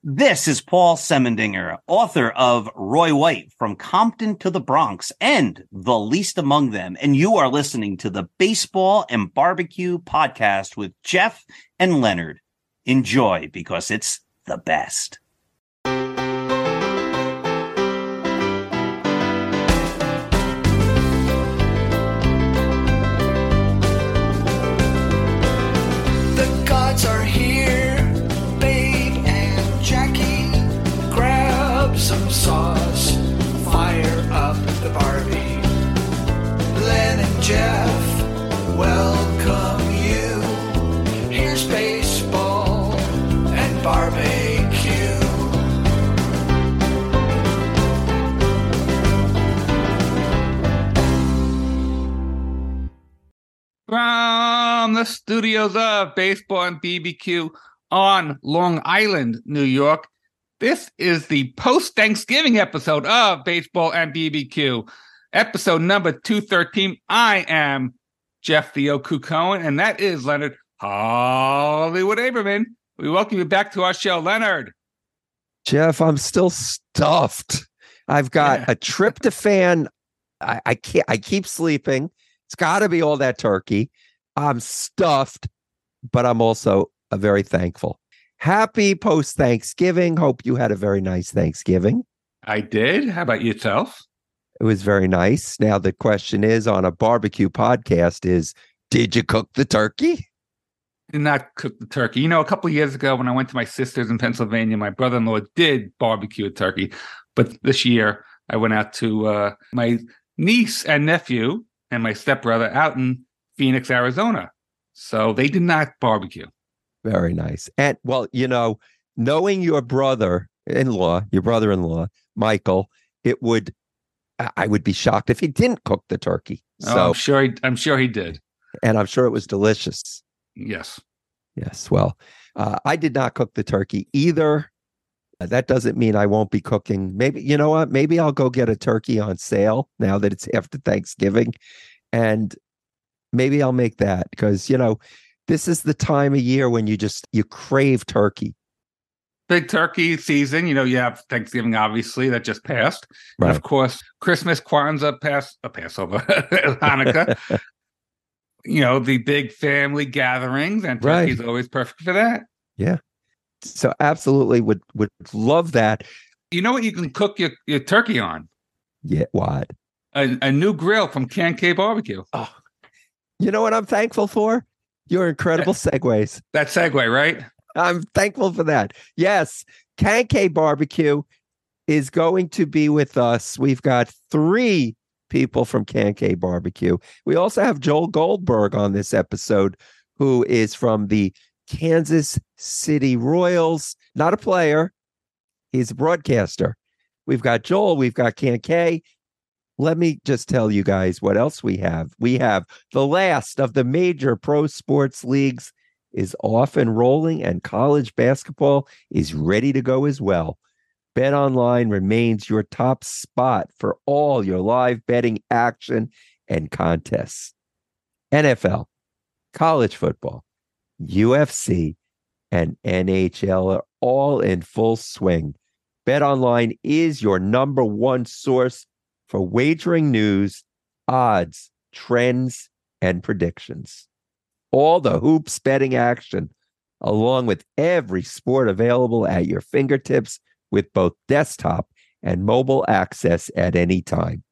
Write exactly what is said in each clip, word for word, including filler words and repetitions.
This is Paul Semendinger, author of Roy White, From Compton to the Bronx, and The Least Among Them. And you are listening to the Baseball and Barbecue podcast with Jeff and Leonard. Enjoy, because it's the best. The gods are here, Babe and Jackie. Grab some sauce, fire up the Barbie. Len and Jeff welcome you. Here's baseball and barbecue. From the studios of Baseball and B B Q on Long Island, New York, this is the post-Thanksgiving episode of Baseball and B B Q, episode number two thirteen. I am Jeff the Oku Cohen, and that is Leonard Hollywood Aberman. We welcome you back to our show, Leonard. Jeff, I'm still stuffed. I've got Yeah. a tryptophan. I, I can't. I keep sleeping. It's got to be all that turkey. I'm stuffed, but I'm also uh, very thankful. Happy post-Thanksgiving. Hope you had a very nice Thanksgiving. I did. How about yourself? It was very nice. Now the question is, on a barbecue podcast, is did you cook the turkey? Did not cook the turkey. You know, a couple of years ago when I went to my sister's in Pennsylvania, my brother-in-law did barbecue a turkey. But this year I went out to uh, my niece and nephew and my stepbrother out in Phoenix, Arizona. So they did not barbecue. Very nice. And well, you know, knowing your brother-in-law, your brother-in-law, Michael, it would, I I would be shocked if he didn't cook the turkey. Oh, So, I'm sure he, I'm sure he did. and I'm sure it was delicious. Yes. Yes. Well, uh, I did not cook the turkey either. Uh, That doesn't mean I won't be cooking. Maybe, you know what? Maybe I'll go get a turkey on sale now that it's after Thanksgiving. And maybe I'll make that because, you know, this is the time of year when you just, you crave turkey. Big turkey season. You know, you have Thanksgiving, obviously, that just passed. Right. And of course, Christmas, Kwanzaa, pass, uh, Passover, Hanukkah. You know, the big family gatherings, and Right. turkey's always perfect for that. So absolutely would, would love that. You know what you can cook your, your turkey on? Yeah. What? A, a new grill from Can K Barbecue. Oh, you know what I'm thankful for? Your incredible segues. That segue, right? I'm thankful for that. Yes, Can K Barbecue is going to be with us. We've got three people from Can K Barbecue. We also have Joel Goldberg on this episode, who is from the Kansas City Royals. Not a player. He's a broadcaster. We've got Joel. We've got Can K. Let me just tell you guys what else we have. We have the last of the major pro sports leagues is off and rolling, and college basketball is ready to go as well. BetOnline remains your top spot for all your live betting action and contests. N F L, college football, U F C, and N H L are all in full swing. BetOnline is your number one source for wagering news, odds, trends, and predictions. All the hoops betting action, along with every sport available at your fingertips with both desktop and mobile access at any time.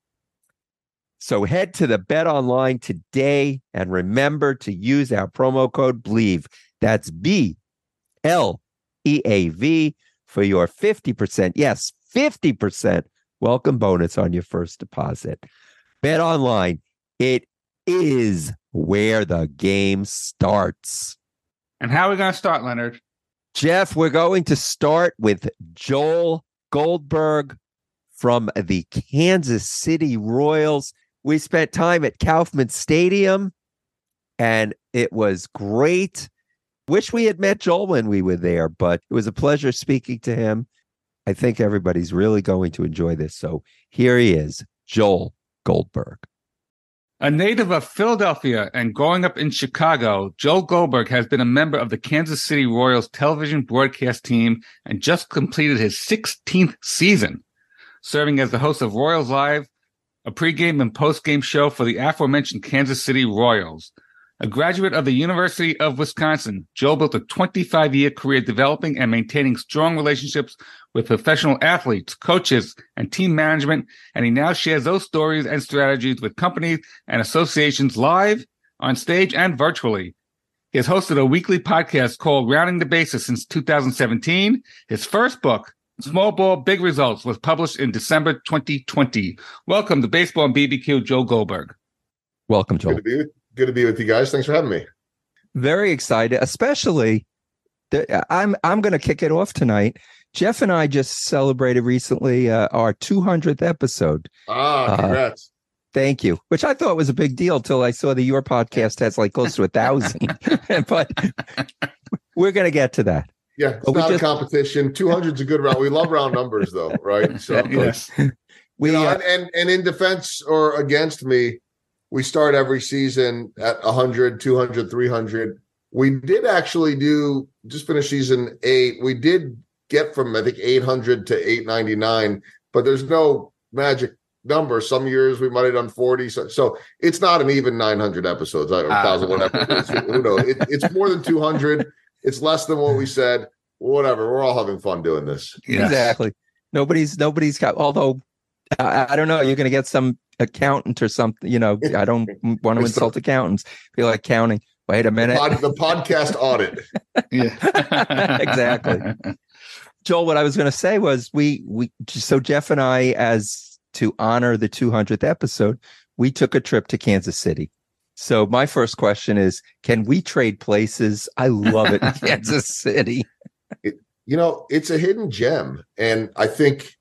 So head to the BetOnline today and remember to use our promo code BLEAV. That's B L E A V for your fifty percent, yes, fifty percent welcome bonus on your first deposit. BetOnline, it is where the game starts. And how are we going to start, Leonard? Jeff, we're going to start with Joel Goldberg from the Kansas City Royals. We spent time at Kauffman Stadium, and it was great. Wish we had met Joel when we were there, but it was a pleasure speaking to him. I think everybody's really going to enjoy this. So here he is, Joel Goldberg. A native of Philadelphia and growing up in Chicago, Joel Goldberg has been a member of the Kansas City Royals television broadcast team and just completed his sixteenth season, serving as the host of Royals Live, a pregame and postgame show for the aforementioned Kansas City Royals. A graduate of the University of Wisconsin, Joel built a twenty-five-year career developing and maintaining strong relationships with professional athletes, coaches, and team management, and he now shares those stories and strategies with companies and associations live, on stage, and virtually. He has hosted a weekly podcast called Rounding the Bases since two thousand seventeen. His first book, Small Ball, Big Results, was published in December twenty twenty. Welcome to Baseball and B B Q, Joel Goldberg. Welcome, Joel. Good to be with, good to be with you guys. Thanks for having me. Very excited, especially the, I'm I'm going to kick it off tonight. Jeff and I just celebrated recently uh, our two hundredth episode. Ah, congrats. Uh, thank you. Which I thought was a big deal till I saw that your podcast has like close to a thousand. But we're going to get to that. Yeah, it's but not just, a competition. two hundred is a good round. We love round numbers, though, right? So, yes. we, you know, uh, and, and and in defense or against me, we start every season at one hundred, two hundred, three hundred. We did actually do, just finish season eight. We did get from, I think, eight hundred to eight ninety-nine, but there's no magic number. Some years we might have done forty. So, so it's not an even nine hundred episodes, or one thousand, whatever. It's, who knows? It, it's more than two hundred. It's less than what we said. Whatever. We're all having fun doing this. Yes. Exactly. Nobody's, nobody's got, although I, I don't know, you're going to get some accountant or something, you know, I don't want to insult accountants. Feel like counting. Wait a minute. The, pod, the podcast audit. Yeah. Exactly. Joel, what I was going to say was we, we, so Jeff and I, as to honor the two hundredth episode, we took a trip to Kansas City. So my first question is, can we trade places? I love it in Kansas City. It, you know, it's a hidden gem. And I think,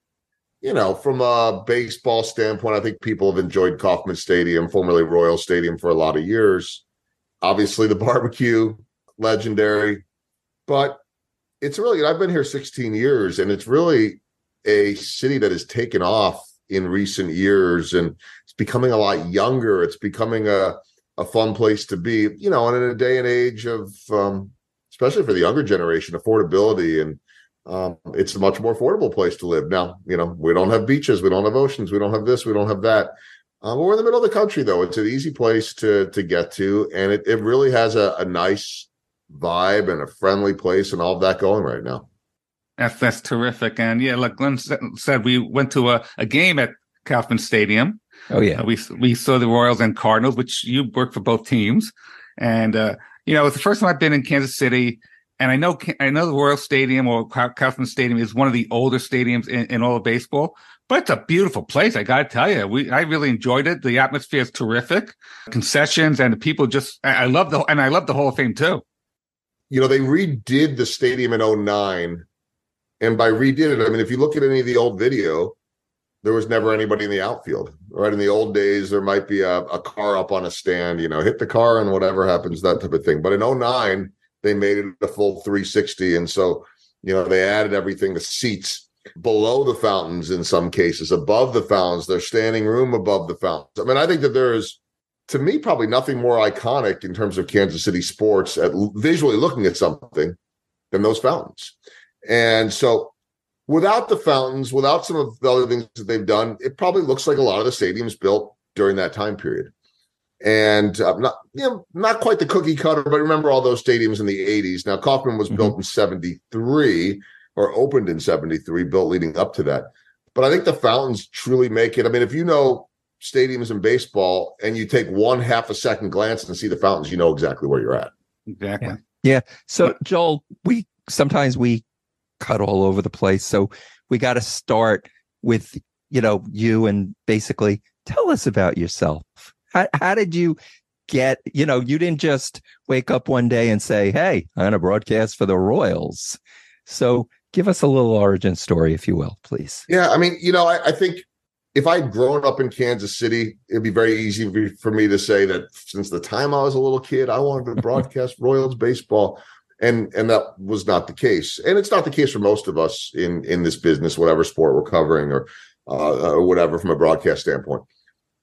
you know, from a baseball standpoint, I think people have enjoyed Kauffman Stadium, formerly Royal Stadium, for a lot of years. Obviously, the barbecue, legendary. But it's really, I've been here sixteen years, and it's really a city that has taken off in recent years, and it's becoming a lot younger. It's becoming a, a fun place to be, you know, and in a day and age of, um, especially for the younger generation, affordability, and um, it's a much more affordable place to live. Now, you know, we don't have beaches, we don't have oceans, we don't have this, we don't have that. Um, we're in the middle of the country, though. It's an easy place to to get to, and it, it really has a, a nice vibe and a friendly place and all of that going right now. That's that's terrific. And yeah, like Glenn said, we went to a, a game at Kauffman Stadium. Oh, yeah. Uh, we we saw the Royals and Cardinals, which you work for both teams. And, uh, you know, it's the first time I've been in Kansas City. And I know I know the Royal Stadium or Kauffman Stadium is one of the older stadiums in, in all of baseball. But it's a beautiful place. I got to tell you, we I really enjoyed it. The atmosphere is terrific. Concessions and the people just I, I love the and I love the Hall of Fame, too. You know, they redid the stadium in oh nine. And by redid it, I mean, if you look at any of the old video, there was never anybody in the outfield, right? In the old days, there might be a, a car up on a stand, you know, hit the car and whatever happens, that type of thing. But in oh nine, they made it a full three sixty. And so, you know, they added everything, the seats below the fountains in some cases, above the fountains, their standing room above the fountains. I mean, I think that there is, to me, probably nothing more iconic in terms of Kansas City sports at visually looking at something than those fountains. And so without the fountains, without some of the other things that they've done, it probably looks like a lot of the stadiums built during that time period. And uh, not, you know, not quite the cookie cutter, but remember all those stadiums in the eighties. Now, Kauffman was mm-hmm. built in seventy-three or opened in seventy-three, built leading up to that. But I think the fountains truly make it. I mean, if you know stadiums in baseball and you take one half a second glance and see the fountains, you know exactly where you're at. Exactly. Yeah. yeah. So, Joel, we sometimes we cut all over the place. So we got to start with, you know, you and basically tell us about yourself. How, how did you get, you know, you didn't just wake up one day and say, hey, I'm going to broadcast for the Royals. So give us a little origin story, if you will, please. Yeah. I mean, you know, I, I think if I'd grown up in Kansas City, it'd be very easy for me to say that since the time I was a little kid, I wanted to broadcast Royals baseball. And and that was not the case. And it's not the case for most of us in, in this business, whatever sport we're covering or uh, or whatever from a broadcast standpoint.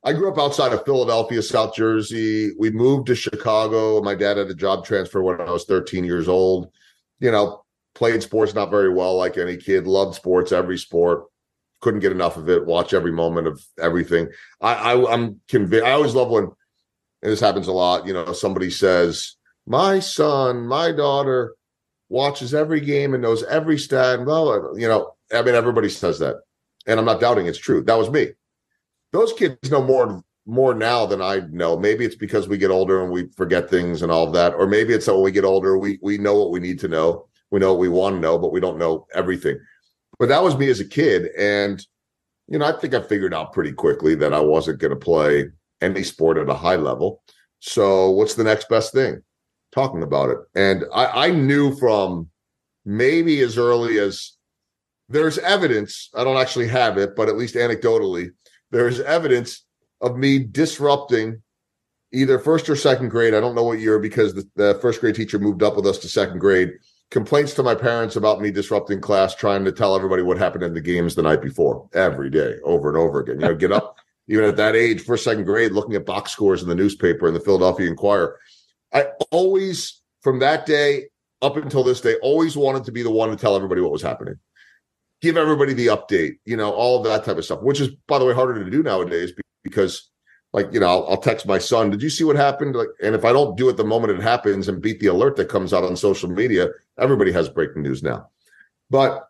I grew up outside of Philadelphia, South Jersey. We moved to Chicago. My dad had a job transfer when I was thirteen years old. You know, played sports not very well like any kid, loved sports, every sport, couldn't get enough of it, watch every moment of everything. I, I, I'm convinced. I always love when, and this happens a lot, you know, somebody says, my son, my daughter watches every game and knows every stat. And blah, blah, blah. You know, I mean, everybody says that. And I'm not doubting it's true. That was me. Those kids know more more now than I know. Maybe it's because we get older and we forget things and all of that. Or maybe it's that when we get older, we we know what we need to know. We know what we want to know, but we don't know everything. But that was me as a kid. And, you know, I think I figured out pretty quickly that I wasn't going to play any sport at a high level. So what's the next best thing? Talking about it. And I, I knew from maybe as early as there's evidence, I don't actually have it, but at least anecdotally, there's evidence of me disrupting either first or second grade. I don't know what year, because the, the first grade teacher moved up with us to second grade. Complaints to my parents about me disrupting class, trying to tell everybody what happened in the games the night before, every day, over and over again. You know, get up, even at that age, first, second grade, looking at box scores in the newspaper in the Philadelphia Inquirer. I always, from that day up until this day, always wanted to be the one to tell everybody what was happening. Give everybody the update, you know, all of that type of stuff, which is, by the way, harder to do nowadays because, like, you know, I'll, I'll text my son, did you see what happened? Like, and if I don't do it the moment it happens and beat the alert that comes out on social media, everybody has breaking news now. But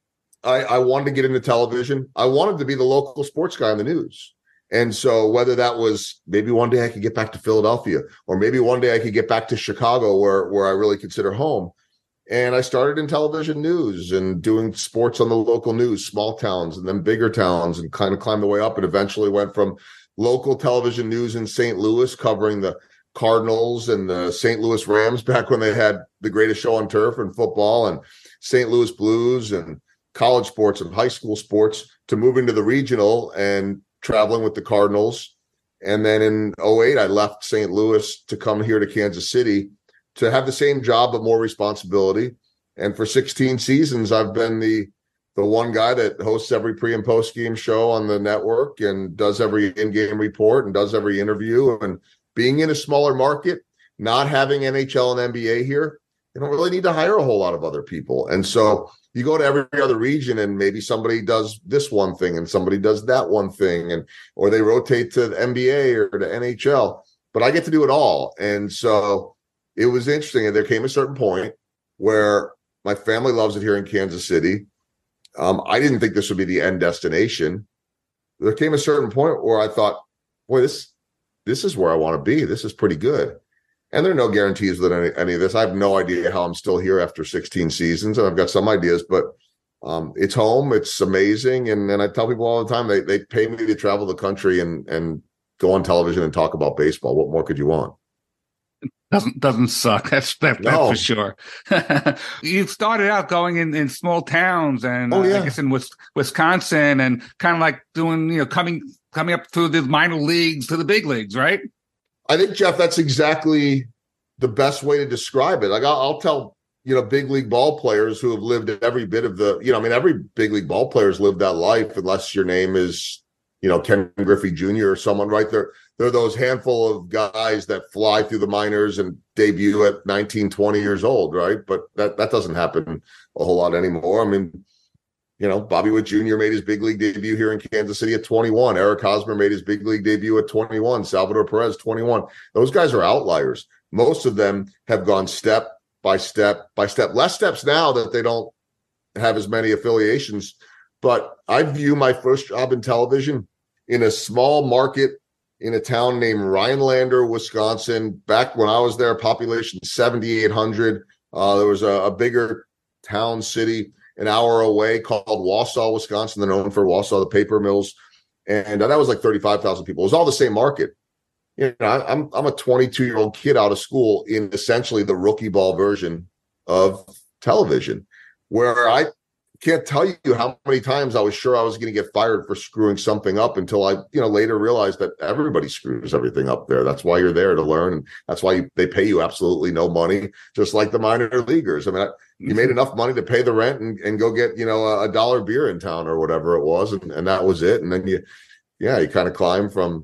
I, I wanted to get into television. I wanted to be the local sports guy on the news. And so whether that was maybe one day I could get back to Philadelphia, or maybe one day I could get back to Chicago, where, where I really consider home. And I started in television news and doing sports on the local news, small towns and then bigger towns, and kind of climbed the way up, and eventually went from local television news in Saint Louis, covering the Cardinals and the Saint Louis Rams back when they had the greatest show on turf and football, and Saint Louis Blues and college sports and high school sports, to moving to the regional and traveling with the Cardinals. And then in oh eight, I left Saint Louis to come here to Kansas City to have the same job, but more responsibility. And for sixteen seasons, I've been the the one guy that hosts every pre and post game show on the network and does every in-game report and does every interview. And being in a smaller market, not having N H L and N B A here, you don't really need to hire a whole lot of other people. And so you go to every other region and maybe somebody does this one thing and somebody does that one thing, and or they rotate to the N B A or to N H L, but I get to do it all. And so it was interesting. And there came a certain point where my family loves it here in Kansas City. Um, I didn't think this would be the end destination. There came a certain point where I thought, boy, this this is where I want to be. This is pretty good. And there are no guarantees with any, any of this. I have no idea how I'm still here after sixteen seasons, and I've got some ideas, but um, it's home. It's amazing. And, and I tell people all the time, they they pay me to travel the country and and go on television and talk about baseball. What more could you want? Doesn't doesn't suck. That's that, No. that's for sure. You started out going in, in small towns, and Oh, uh, yeah. I guess in Wis- Wisconsin, and kind of like doing, you know, coming coming up through the minor leagues to the big leagues, right? I think, Jeff, that's exactly the best way to describe it. Like I'll, I'll tell, you know, big league ball players who have lived every bit of the, you know, I mean, every big league ball player's lived that life, unless your name is, you know, Ken Griffey Junior or someone right there. They're those handful of guys that fly through the minors and debut at nineteen, twenty years old, right? But that, that doesn't happen a whole lot anymore. I mean, you know, Bobby Witt Junior made his big league debut here in Kansas City at twenty-one. Eric Hosmer made his big league debut at twenty-one. Salvador Perez, twenty-one. Those guys are outliers. Most of them have gone step by step by step. Less steps now that they don't have as many affiliations. But I view my first job in television in a small market in a town named Rhinelander, Wisconsin. Back when I was there, population seventy-eight hundred. Uh, there was a, a bigger town city an hour away called Wausau, Wisconsin. They're known for Wausau, the paper mills. And that was like thirty-five thousand people. It was all the same market. You know, I, I'm I'm a twenty-two-year-old kid out of school in essentially the rookie ball version of television, where I can't tell you how many times I was sure I was going to get fired for screwing something up, until I, you know, later realized that everybody screws everything up there. That's why you're there, to learn. And that's why you, they pay you absolutely no money, just like the minor leaguers. I mean, I, you made enough money to pay the rent and, and go get, you know, a, a dollar beer in town or whatever it was. And, and that was it. And then you, yeah, you kind of climb from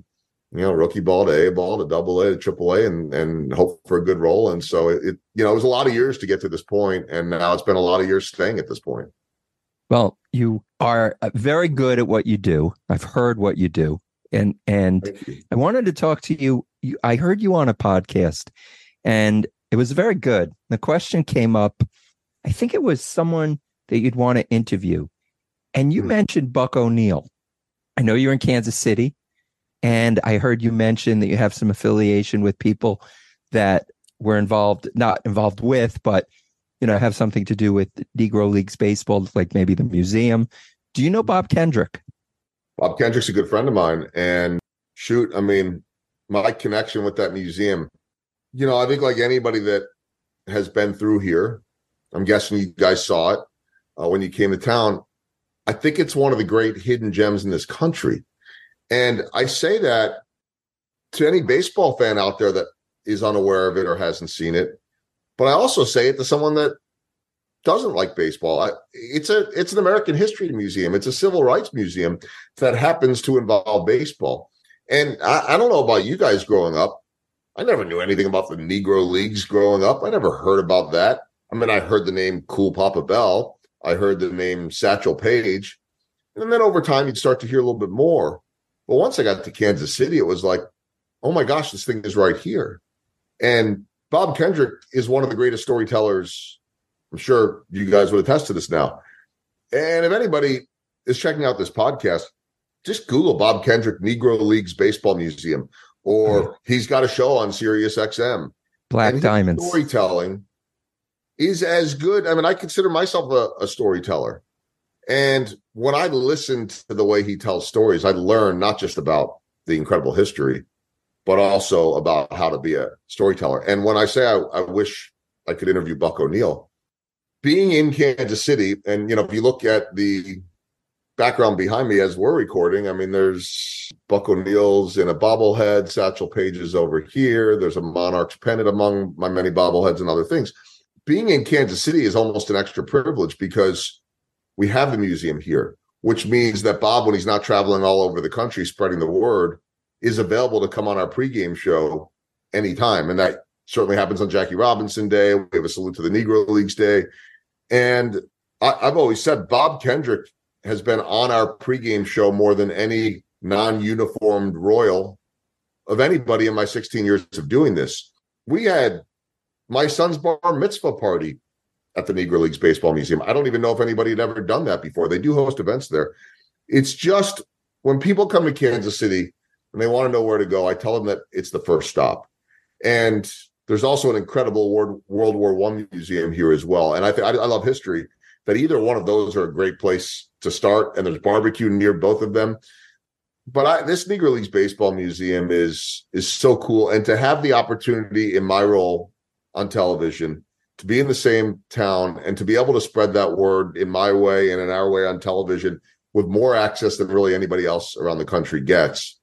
you know, rookie ball to A ball to double A to triple A and, and hope for a good role. And so it, it, you know, it was a lot of years to get to this point, and now it's been a lot of years staying at this point. Well, you are very good at what you do. I've heard what you do. And and I wanted to talk to you. you. I heard you on a podcast, and it was very good. The question came up, I think it was someone that you'd want to interview. And you mm-hmm. mentioned Buck O'Neil. I know you're in Kansas City, and I heard you mention that you have some affiliation with people that were involved, not involved with, but, you know, have something to do with Negro Leagues baseball, like maybe the museum. Do you know Bob Kendrick? Bob Kendrick's a good friend of mine. And shoot, I mean, my connection with that museum, you know, I think like anybody that has been through here, I'm guessing you guys saw it uh, when you came to town. I think it's one of the great hidden gems in this country. And I say that to any baseball fan out there that is unaware of it or hasn't seen it. But I also say it to someone that doesn't like baseball. I, it's a it's an American history museum. It's a civil rights museum that happens to involve baseball. And I, I don't know about you guys growing up. I never knew anything about the Negro Leagues growing up. I never heard about that. I mean, I heard the name Cool Papa Bell. I heard the name Satchel Paige. And then over time, you'd start to hear a little bit more. But once I got to Kansas City, it was like, oh my gosh, this thing is right here. And Bob Kendrick is one of the greatest storytellers. I'm sure you guys would attest to this now. And if anybody is checking out this podcast, just Google Bob Kendrick Negro Leagues Baseball Museum, or mm. he's got a show on Sirius X M. Black and Diamonds. Storytelling is as good. I mean, I consider myself a, a storyteller. And when I listen to the way he tells stories, I learn not just about the incredible history, but also about how to be a storyteller. And when I say I, I wish I could interview Buck O'Neil, being in Kansas City, and, you know, if you look at the background behind me as we're recording, I mean, there's Buck O'Neil's in a bobblehead, Satchel Paige's over here. There's a Monarchs pennant among my many bobbleheads and other things. Being in Kansas City is almost an extra privilege because we have the museum here, which means that Bob, when he's not traveling all over the country spreading the word, is available to come on our pregame show anytime. And that certainly happens on Jackie Robinson Day. We have a Salute to the Negro Leagues Day. And I, I've always said Bob Kendrick has been on our pregame show more than any non-uniformed Royal of anybody in my sixteen years of doing this. We had my son's bar mitzvah party at the Negro Leagues Baseball Museum. I don't even know if anybody had ever done that before. They do host events there. It's just when people come to Kansas City and they want to know where to go, I tell them that it's the first stop. And there's also an incredible World, World War One museum here as well. And I, th- I I love history, that either one of those are a great place to start. And there's barbecue near both of them. But I, this Negro Leagues Baseball Museum is is so cool. And to have the opportunity in my role on television to be in the same town and to be able to spread that word in my way and in our way on television with more access than really anybody else around the country gets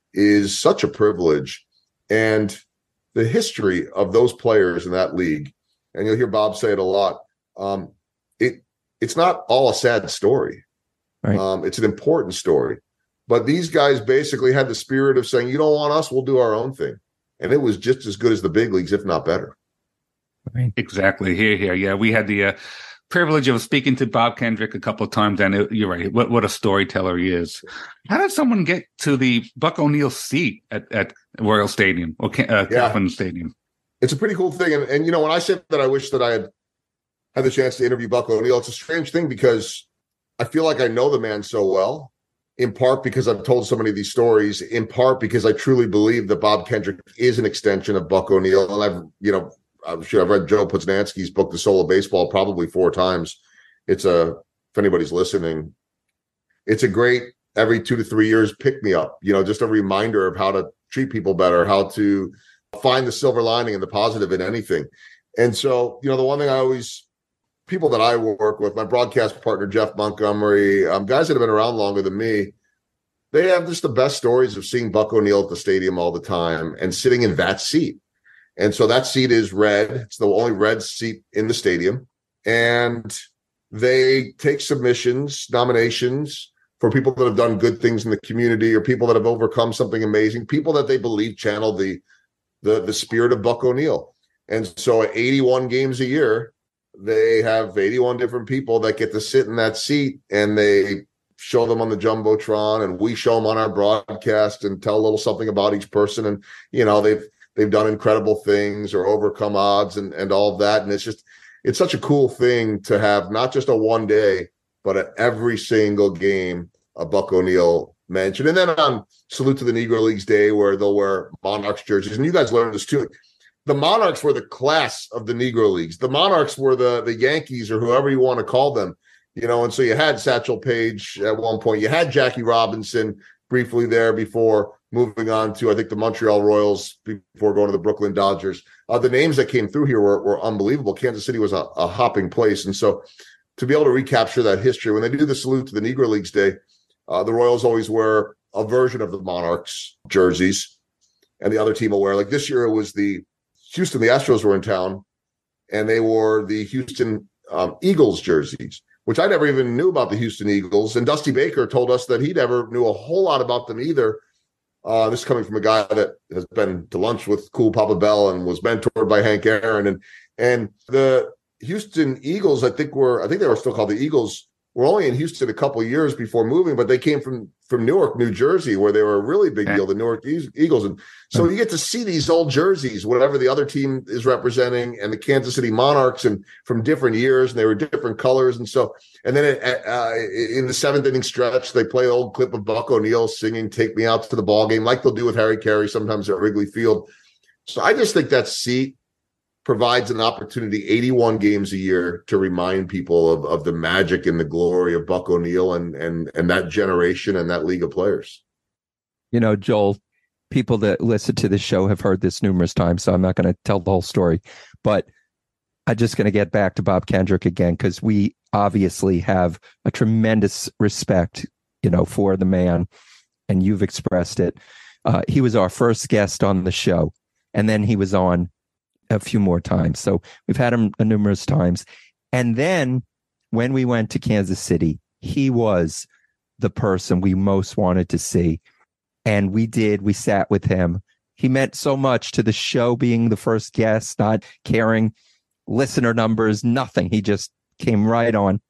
is such a privilege. And the history of those players in that league, and you'll hear Bob say it a lot, um, it it's not all a sad story. Right. Um, it's an important story. But these guys basically had the spirit of saying, you don't want us, we'll do our own thing. And it was just as good as the big leagues, if not better. Right. Exactly. Here, here. Yeah, we had the uh, privilege of speaking to Bob Kendrick a couple of times, and it, you're right. What what a storyteller he is. How did someone get to the Buck O'Neil seat at, at Royal Stadium or uh, yeah. Kauffman Stadium? It's a pretty cool thing. And, and, you know, when I said that I wish that I had had the chance to interview Buck O'Neil, it's a strange thing because I feel like I know the man so well, in part because I've told so many of these stories, in part because I truly believe that Bob Kendrick is an extension of Buck O'Neil. And I've, you know, I'm sure I've read Joe Poznansky's book, The Soul of Baseball, probably four times. It's a, if anybody's listening, it's a great every two to three years pick me up, you know, just a reminder of how to treat people better, how to find the silver lining and the positive in anything. And so, you know, the one thing I always, people that I work with, my broadcast partner, Jeff Montgomery, um, guys that have been around longer than me, they have just the best stories of seeing Buck O'Neil at the stadium all the time and sitting in that seat. And so that seat is red. It's the only red seat in the stadium. And they take submissions, nominations for people that have done good things in the community or people that have overcome something amazing, people that they believe channel the the the spirit of Buck O'Neil. And so at eighty-one games a year, they have eighty-one different people that get to sit in that seat, and they show them on the Jumbotron, and we show them on our broadcast and tell a little something about each person. And, you know, they've they've done incredible things or overcome odds and, and all of that. And it's just, it's such a cool thing to have not just a one day, but at every single game, a Buck O'Neil mention. And then on Salute to the Negro Leagues Day, where they'll wear Monarchs jerseys. And you guys learned this too. The Monarchs were the class of the Negro Leagues. The Monarchs were the, the Yankees, or whoever you want to call them. You know, and so you had Satchel Paige at one point. You had Jackie Robinson briefly there before moving on to, I think, the Montreal Royals before going to the Brooklyn Dodgers. Uh, the names that came through here were, were unbelievable. Kansas City was a, a hopping place. And so to be able to recapture that history, when they do the Salute to the Negro Leagues Day, uh, the Royals always wear a version of the Monarchs jerseys, and the other team will wear, like this year it was the Houston, the Astros were in town, and they wore the Houston um, Eagles jerseys, which I never even knew about the Houston Eagles. And Dusty Baker told us that he never knew a whole lot about them either. Uh, this is coming from a guy that has been to lunch with Cool Papa Bell and was mentored by Hank Aaron. And and the Houston Eagles, I think were, I think they were still called the Eagles, were only in Houston a couple of years before moving, but they came from from Newark, New Jersey, where they were a really big deal, the Newark Eagles. And so you get to see these old jerseys, whatever the other team is representing, and the Kansas City Monarchs, and from different years, and they were different colors. And so, and then it, uh, in the seventh inning stretch, they play an old clip of Buck O'Neil singing "Take Me Out to the Ball Game," like they'll do with Harry Carey sometimes at Wrigley Field. So I just think that seat provides an opportunity eighty-one games a year to remind people of, of the magic and the glory of Buck O'Neil and and and that generation and that league of players. You know, Joel, people that listen to the show have heard this numerous times, so I'm not going to tell the whole story. But I'm just going to get back to Bob Kendrick again, because we obviously have a tremendous respect, you know, for the man, and you've expressed it. Uh, he was our first guest on the show, and then he was on a few more times. So we've had him numerous times. And then when we went to Kansas City, he was the person we most wanted to see. And we did. We sat with him. He meant so much to the show, being the first guest, not caring listener numbers, nothing. He just came right on.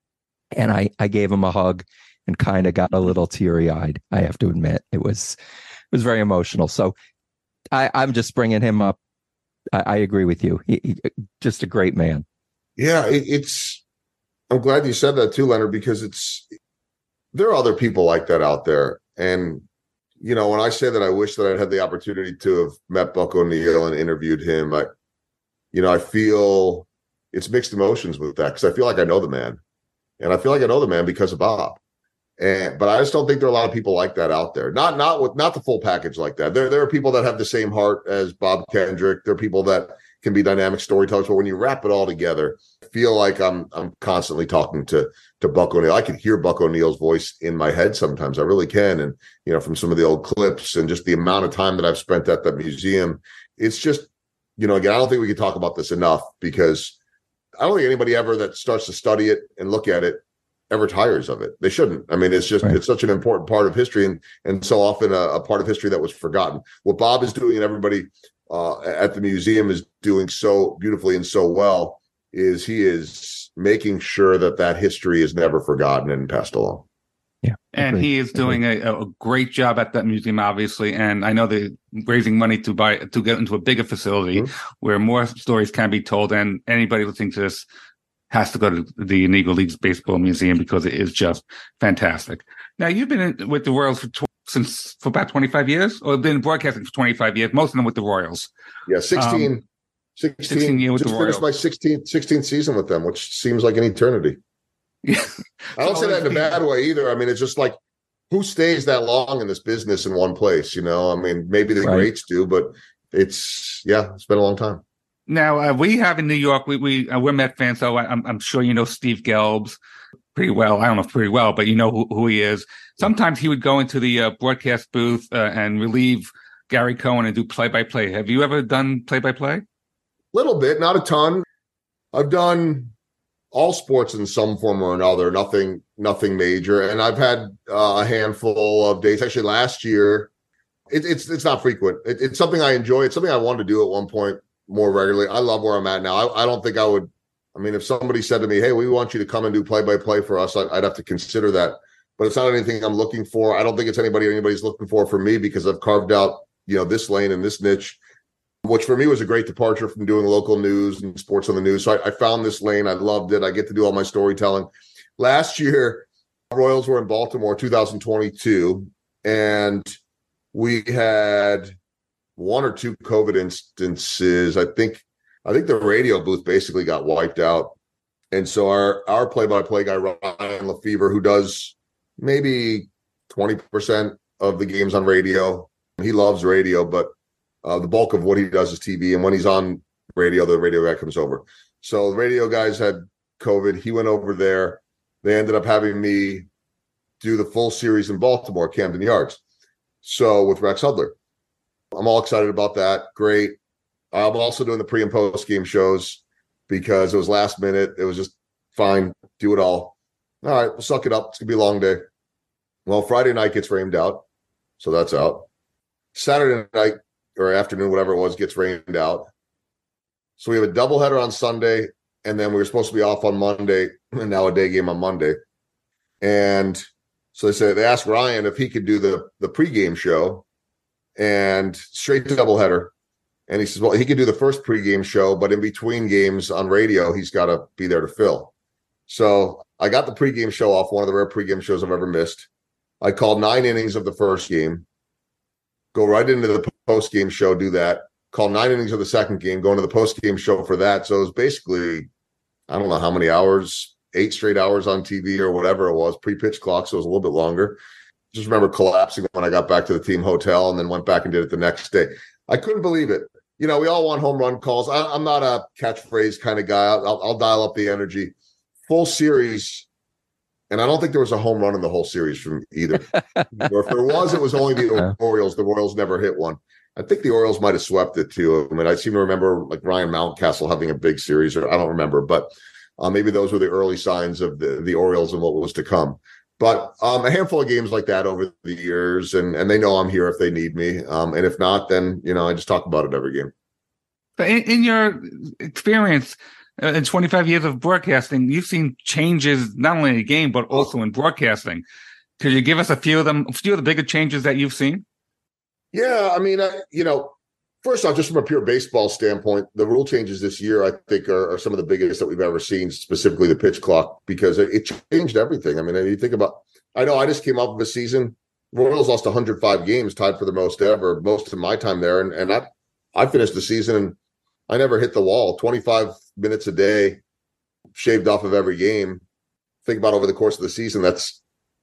And I, I gave him a hug and kind of got a little teary-eyed, I have to admit. It was, it was very emotional. So I, I'm just bringing him up. I, I agree with you. He, he, just a great man. Yeah, it, it's. I'm glad you said that too, Leonard, because it's. There are other people like that out there, and you know, when I say that, I wish that I'd had the opportunity to have met Buck O'Neil and interviewed him. I, you know, I feel it's mixed emotions with that, because I feel like I know the man, and I feel like I know the man because of Bob. And but I just don't think there are a lot of people like that out there. Not not with not the full package like that. There there are people that have the same heart as Bob Kendrick. There are people that can be dynamic storytellers. But when you wrap it all together, I feel like I'm I'm constantly talking to to Buck O'Neil. I can hear Buck O'Neil's voice in my head sometimes. I really can. And you know, from some of the old clips and just the amount of time that I've spent at the museum, it's just, you know, again, I don't think we can talk about this enough, because I don't think anybody ever that starts to study it and look at it ever tires of it. They shouldn't. I mean, it's just, right. It's such an important part of history, and and so often a, a part of history that was forgotten. What Bob is doing, and everybody uh, at the museum is doing so beautifully and so well, is he is making sure that that history is never forgotten and passed along. Yeah. And he is doing a, a great job at that museum, obviously. And I know they're raising money to buy, to get into a bigger facility mm-hmm. where more stories can be told. And anybody listening to this has to go to the Negro Leagues Baseball Museum, because it is just fantastic. Now, you've been in, with the Royals for tw- since for about twenty-five years, or been broadcasting for twenty-five years, most of them with the Royals. Yeah, sixteen, um, sixteen, sixteen years with just the Royals. Just finished my sixteenth, sixteenth season with them, which seems like an eternity. Yeah. I don't say that in a bad way either. I mean, it's just like, who stays that long in this business in one place? You know, I mean, maybe the right. greats do, but it's, yeah, it's been a long time. Now, uh, we have in New York, we, we, uh, we're Met fans, so I, I'm, I'm sure you know Steve Gelbs pretty well. I don't know if pretty well, but you know who, who he is. Sometimes he would go into the uh, broadcast booth uh, and relieve Gary Cohen and do play-by-play. Have you ever done play-by-play? Little bit, not a ton. I've done all sports in some form or another, nothing, nothing major. And I've had uh, a handful of days. Actually, last year, it, it's it's not frequent. It, it's something I enjoy. It's something I wanted to do at one point more regularly. I love where I'm at now. I, I don't think I would. I mean, if somebody said to me, "Hey, we want you to come and do play-by-play for us," I, I'd have to consider that. But it's not anything I'm looking for. I don't think it's anybody anybody's looking for for me, because I've carved out, you know, this lane and this niche, which for me was a great departure from doing local news and sports on the news. So I, I found this lane. I loved it. I get to do all my storytelling. Last year, Royals were in Baltimore, two thousand twenty-two, and we had one or two COVID instances. I think I think the radio booth basically got wiped out. And so our, our play-by-play guy, Ryan Lefevre, who does maybe twenty percent of the games on radio, he loves radio, but uh, the bulk of what he does is T V. And when he's on radio, the radio guy comes over. So the radio guys had COVID. He went over there. They ended up having me do the full series in Baltimore, Camden Yards. So with Rex Hudler, I'm all excited about that. Great. I'm also doing the pre and post game shows because it was last minute. It was just fine. Do it all. All right, we'll suck it up. It's going to be a long day. Well, Friday night gets rained out. So that's out. Saturday night or afternoon, whatever it was, gets rained out. So we have a doubleheader on Sunday, and then we were supposed to be off on Monday, and now a day game on Monday. And so they said, they asked Ryan if he could do the, the pregame show and straight to doubleheader. And he says, well, he could do the first pregame show, but in between games on radio, he's got to be there to fill. So I got the pregame show off, one of the rare pregame shows I've ever missed. I called nine innings of the first game, go right into the postgame show, do that, call nine innings of the second game, go into the postgame show for that. So it was basically, I don't know how many hours, eight straight hours on T V or whatever it was, pre-pitch clock, so it was a little bit longer. Just remember collapsing when I got back to the team hotel and then went back and did it the next day. I couldn't believe it. You know, we all want home run calls. I, I'm not a catchphrase kind of guy. I'll, I'll dial up the energy. Full series, and I don't think there was a home run in the whole series from either. Or if there was, it was only the Orioles. The Royals never hit one. I think the Orioles might have swept it too. I mean, I seem to remember like Ryan Mountcastle having a big series, or I don't remember, but uh, maybe those were the early signs of the, the Orioles and what was to come. But um, a handful of games like that over the years, and and they know I'm here if they need me. Um, and if not, then, you know, I just talk about it every game. But in, in your experience uh, in twenty-five years of broadcasting, you've seen changes not only in the game, but also in broadcasting. Could you give us a few of them, a few of the bigger changes that you've seen? Yeah, I mean, I, you know, first off, just from a pure baseball standpoint, the rule changes this year, I think, are, are some of the biggest that we've ever seen, specifically the pitch clock, because it, it changed everything. I mean, you think about, I know I just came off of a season, Royals lost one hundred five games, tied for the most ever, most of my time there. And, and I, I finished the season and I never hit the wall, twenty-five minutes a day, shaved off of every game. Think about over the course of the season, that's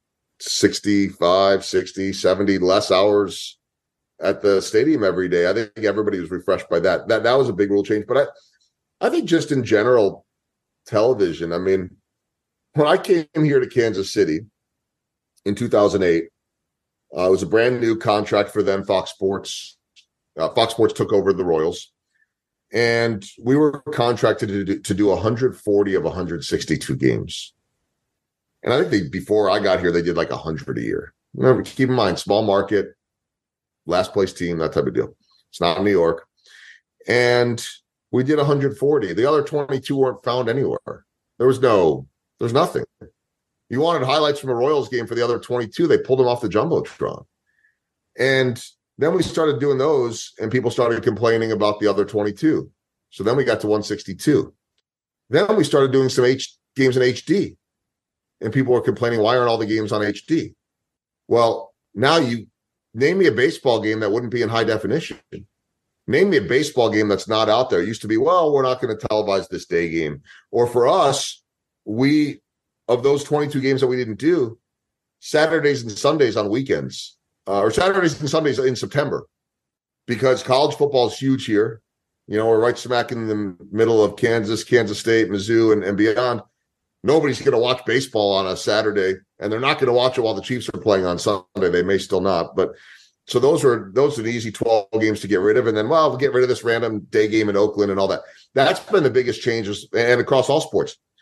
sixty-five, sixty, seventy less hours at the stadium every day. I think everybody was refreshed by that. That that was a big rule change. But I, I think just in general, television. I mean, when I came here to Kansas City in two thousand eight, uh, it was a brand new contract for them, Fox Sports. Uh, Fox Sports took over the Royals. And we were contracted to do, to do one hundred forty of one hundred sixty-two games. And I think they, before I got here, they did like one hundred a year. Remember, keep in mind, small market, last place team, that type of deal. It's not New York. And we did one hundred forty. The other twenty-two weren't found anywhere. There was no, there's nothing. You wanted highlights from a Royals game for the other twenty-two. They pulled them off the Jumbotron. And then we started doing those, and people started complaining about the other twenty-two. So then we got to one sixty-two. Then we started doing some H games in H D. And people were complaining, why aren't all the games on H D? Well, now you name me a baseball game that wouldn't be in high definition. Name me a baseball game that's not out there. It used to be, well, we're not going to televise this day game. Or for us, we, of those twenty-two games that we didn't do, Saturdays and Sundays on weekends, uh, or Saturdays and Sundays in September, because college football is huge here. You know, we're right smack in the middle of Kansas, Kansas State, Mizzou, and, and beyond. Nobody's going to watch baseball on a Saturday, and they're not going to watch it while the Chiefs are playing on Sunday. They may still not, but so those are those are the easy twelve games to get rid of, and then well, we'll get rid of this random day game in Oakland and all that. That's been the biggest changes, and across all sports.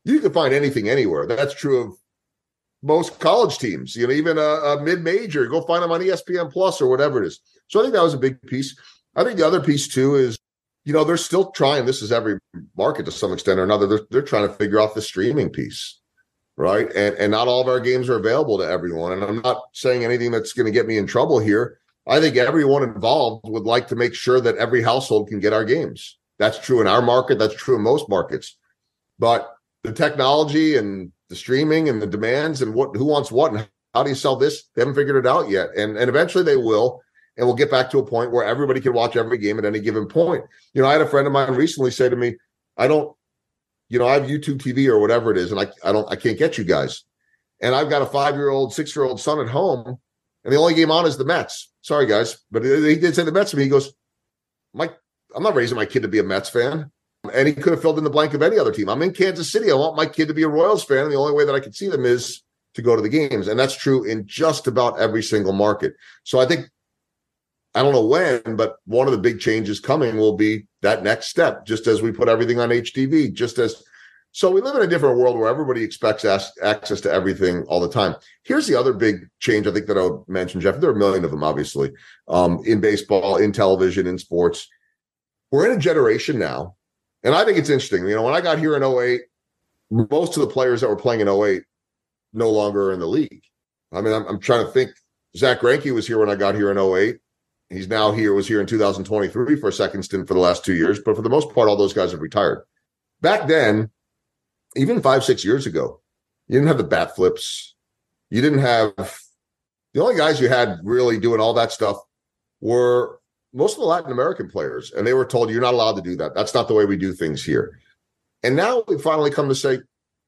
You can find anything anywhere. That's true of most college teams, you know, even a, a mid-major. Go find them on E S P N Plus or whatever it is. So I think that was a big piece. I think the other piece, too, is, you know, they're still trying. This is every market to some extent or another. They're, they're trying to figure out the streaming piece, right? And, and not all of our games are available to everyone. And I'm not saying anything that's going to get me in trouble here. I think everyone involved would like to make sure that every household can get our games. That's true in our market. That's true in most markets. But the technology and the streaming and the demands and what who wants what and how do you sell this, they haven't figured it out yet. And, and eventually they will. And we'll get back to a point where everybody can watch every game at any given point. You know, I had a friend of mine recently say to me, I don't, you know, I have YouTube T V or whatever it is, and I, I don't, I can't get you guys. And I've got a five-year-old, six-year-old son at home, and the only game on is the Mets. Sorry, guys. But he did say the Mets to me. He goes, Mike, I'm not raising my kid to be a Mets fan. And he could have filled in the blank of any other team. I'm in Kansas City. I want my kid to be a Royals fan. And the only way that I can see them is to go to the games. And that's true in just about every single market. So I think, I don't know when, but one of the big changes coming will be that next step, just as we put everything on H D V, just as, so we live in a different world where everybody expects as, access to everything all the time. Here's the other big change I think that I would mention, Jeff. There are a million of them, obviously, um, in baseball, in television, in sports. We're in a generation now, and I think it's interesting. You know, when I got here in oh eight, most of the players that were playing in oh eight no longer are in the league. I mean, I'm, I'm trying to think. Zach Greinke was here when I got here in oh eight. He's now here, was here in two thousand twenty-three for a second stint for the last two years. But for the most part, all those guys have retired. Back then, even five, six years ago, you didn't have the bat flips. You didn't have – the only guys you had really doing all that stuff were most of the Latin American players. And they were told, you're not allowed to do that. That's not the way we do things here. And now we finally come to say,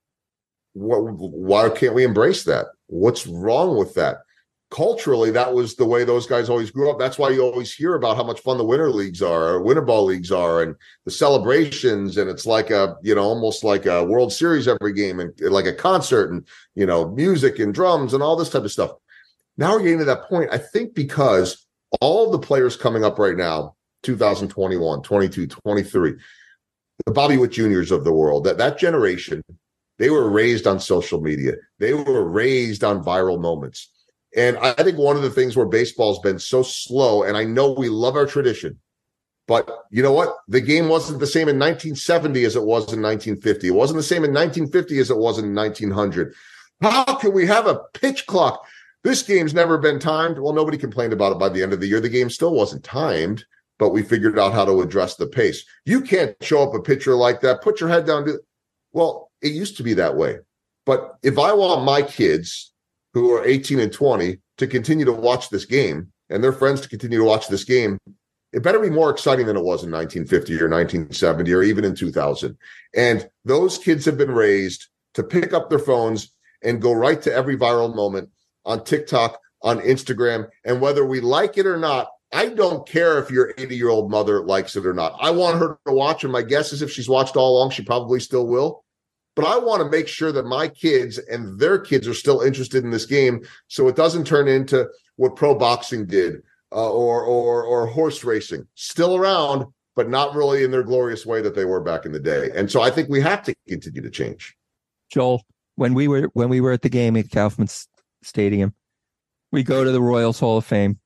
why can't we embrace that? What's wrong with that? Culturally, that was the way those guys always grew up. That's why you always hear about how much fun the winter leagues are, or winter ball leagues are, and the celebrations. And it's like a, you know, almost like a World Series every game, and like a concert, and, you know, music and drums and all this type of stuff. Now we're getting to that point, I think, because all of the players coming up right now, two thousand twenty-one, twenty-two, twenty-three, the Bobby Witt Juniors of the world, that, that generation, they were raised on social media. They were raised on viral moments. And I think one of the things where baseball's been so slow, and I know we love our tradition, but you know what? The game wasn't the same in nineteen seventy as it was in nineteen fifty. It wasn't the same in nineteen fifty as it was in nineteen hundred. How can we have a pitch clock? This game's never been timed. Well, nobody complained about it by the end of the year. The game still wasn't timed, but we figured out how to address the pace. You can't show up a pitcher like that. Put your head down. Do Well, it used to be that way. But if I want my kids who are eighteen and twenty to continue to watch this game, and their friends to continue to watch this game, it better be more exciting than it was in nineteen fifty or nineteen seventy or even in two thousand. And those kids have been raised to pick up their phones and go right to every viral moment on TikTok, on Instagram. And whether we like it or not, I don't care if your eighty-year-old mother likes it or not. I want her to watch, and my guess is if she's watched all along, she probably still will. But I want to make sure that my kids and their kids are still interested in this game, so it doesn't turn into what pro boxing did, uh, or or or horse racing. Still around, but not really in their glorious way that they were back in the day. And so I think we have to continue to change. Joel, when we were when we were at the game at Kaufman Stadium, we go to the Royals Hall of Fame.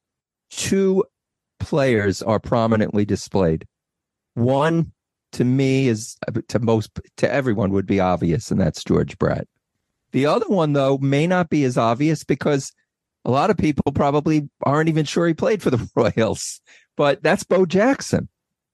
Two players are prominently displayed. One, to me, is to most to everyone would be obvious, and that's George Brett. The other one, though, may not be as obvious because a lot of people probably aren't even sure he played for the Royals. But that's Bo Jackson,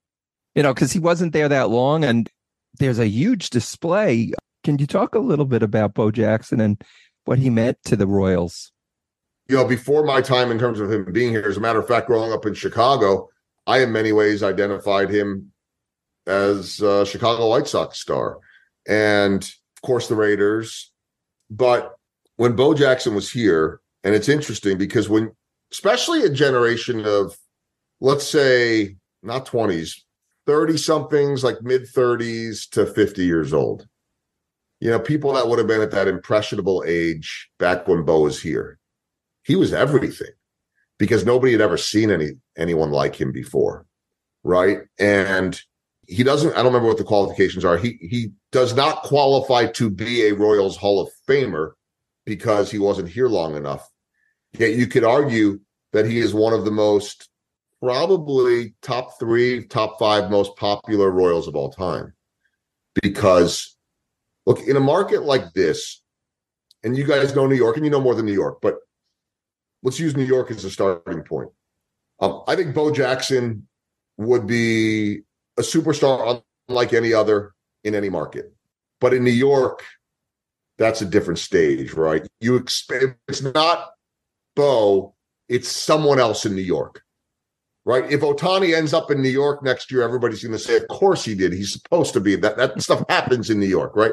you know, because he wasn't there that long, and there's a huge display. Can you talk a little bit about Bo Jackson and what he meant to the Royals? You know, before my time in terms of him being here, as a matter of fact, growing up in Chicago, I in many ways identified him as a Chicago White Sox star, and of course the Raiders. But when Bo Jackson was here, and it's interesting because when, especially a generation of, let's say, not twenties, thirty somethings, like mid thirties to fifty years old, you know, people that would have been at that impressionable age back when Bo was here, he was everything because nobody had ever seen any anyone like him before, right? And he doesn't, I don't remember what the qualifications are. He he does not qualify to be a Royals Hall of Famer because he wasn't here long enough. Yet you could argue that he is one of the most, probably top three, top five most popular Royals of all time. Because, look, in a market like this, and you guys know New York, and you know more than New York, but let's use New York as a starting point. Um, I think Bo Jackson would be a superstar unlike any other in any market. But in New York, that's a different stage, right? You expect it's not Bo, it's someone else in New York, right? If Ohtani ends up in New York next year, everybody's going to say, of course he did. He's supposed to be. That, that stuff happens in New York, right?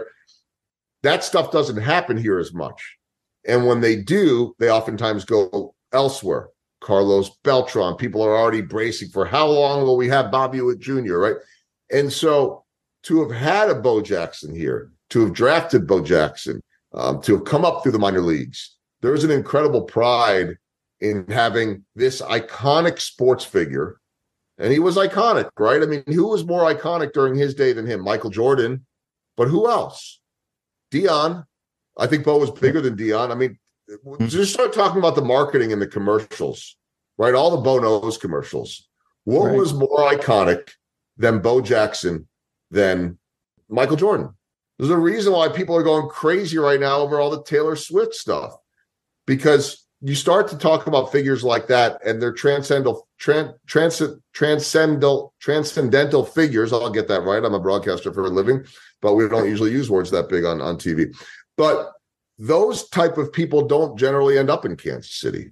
That stuff doesn't happen here as much. And when they do, they oftentimes go elsewhere. Carlos Beltran, people are already bracing for how long will we have Bobby Witt Junior, right? And so to have had a Bo Jackson here, to have drafted Bo Jackson, um, to have come up through the minor leagues, there is an incredible pride in having this iconic sports figure. And he was iconic, right? I mean, who was more iconic during his day than him? Michael Jordan. But who else? Deion. I think Bo was bigger than Deion. I mean, just start talking about the marketing and the commercials, right? All the Bo Knows commercials. What Right. was more iconic than Bo Jackson than Michael Jordan? There's a reason why people are going crazy right now over all the Taylor Swift stuff, because you start to talk about figures like that and they're transcendental, tran, trans, transcendental, transcendental figures. I'll get that right. I'm a broadcaster for a living, but we don't usually use words that big on, on T V. But those type of people don't generally end up in Kansas City.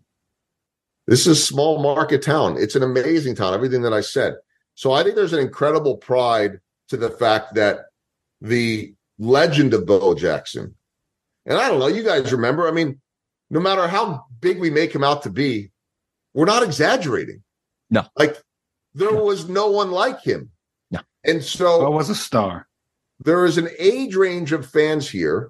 This is a small market town. It's an amazing town, everything that I said. So I think there's an incredible pride to the fact that the legend of Bo Jackson, and I don't know, you guys remember, I mean, no matter how big we make him out to be, we're not exaggerating. No. Like, there No. was no one like him. No. And so Bo was a star. there is an age range of fans here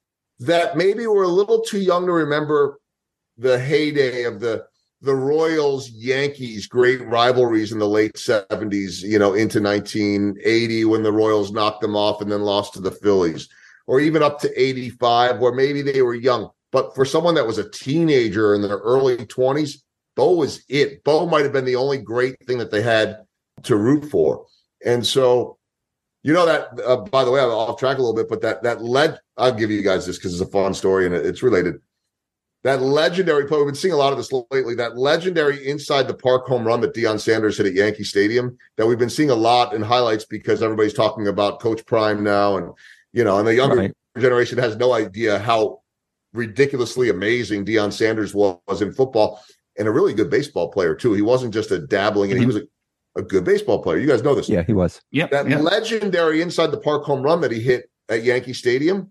that maybe were a little too young to remember the heyday of the the Royals Yankees great rivalries in the late seventies, you know, into nineteen eighty when the Royals knocked them off and then lost to the Phillies, or even up to eighty-five where maybe they were young. But for someone that was a teenager in their early twenties, Bo was it. Bo might have been the only great thing that they had to root for. And so, you know, that, uh, by the way, I'm off track a little bit, but that that led, I'll give you guys this because it's a fun story and it's related. That legendary play, we've been seeing a lot of this lately, that legendary inside the park home run that Deion Sanders hit at Yankee Stadium, that we've been seeing a lot in highlights because everybody's talking about Coach Prime now. And, you know, and the younger Right. generation has no idea how ridiculously amazing Deion Sanders was, was in football, and a really good baseball player, too. He wasn't just a dabbling, and he was a, a good baseball player. You guys know this. Yeah, he was. Yep. That yep. legendary inside the park home run that he hit at Yankee Stadium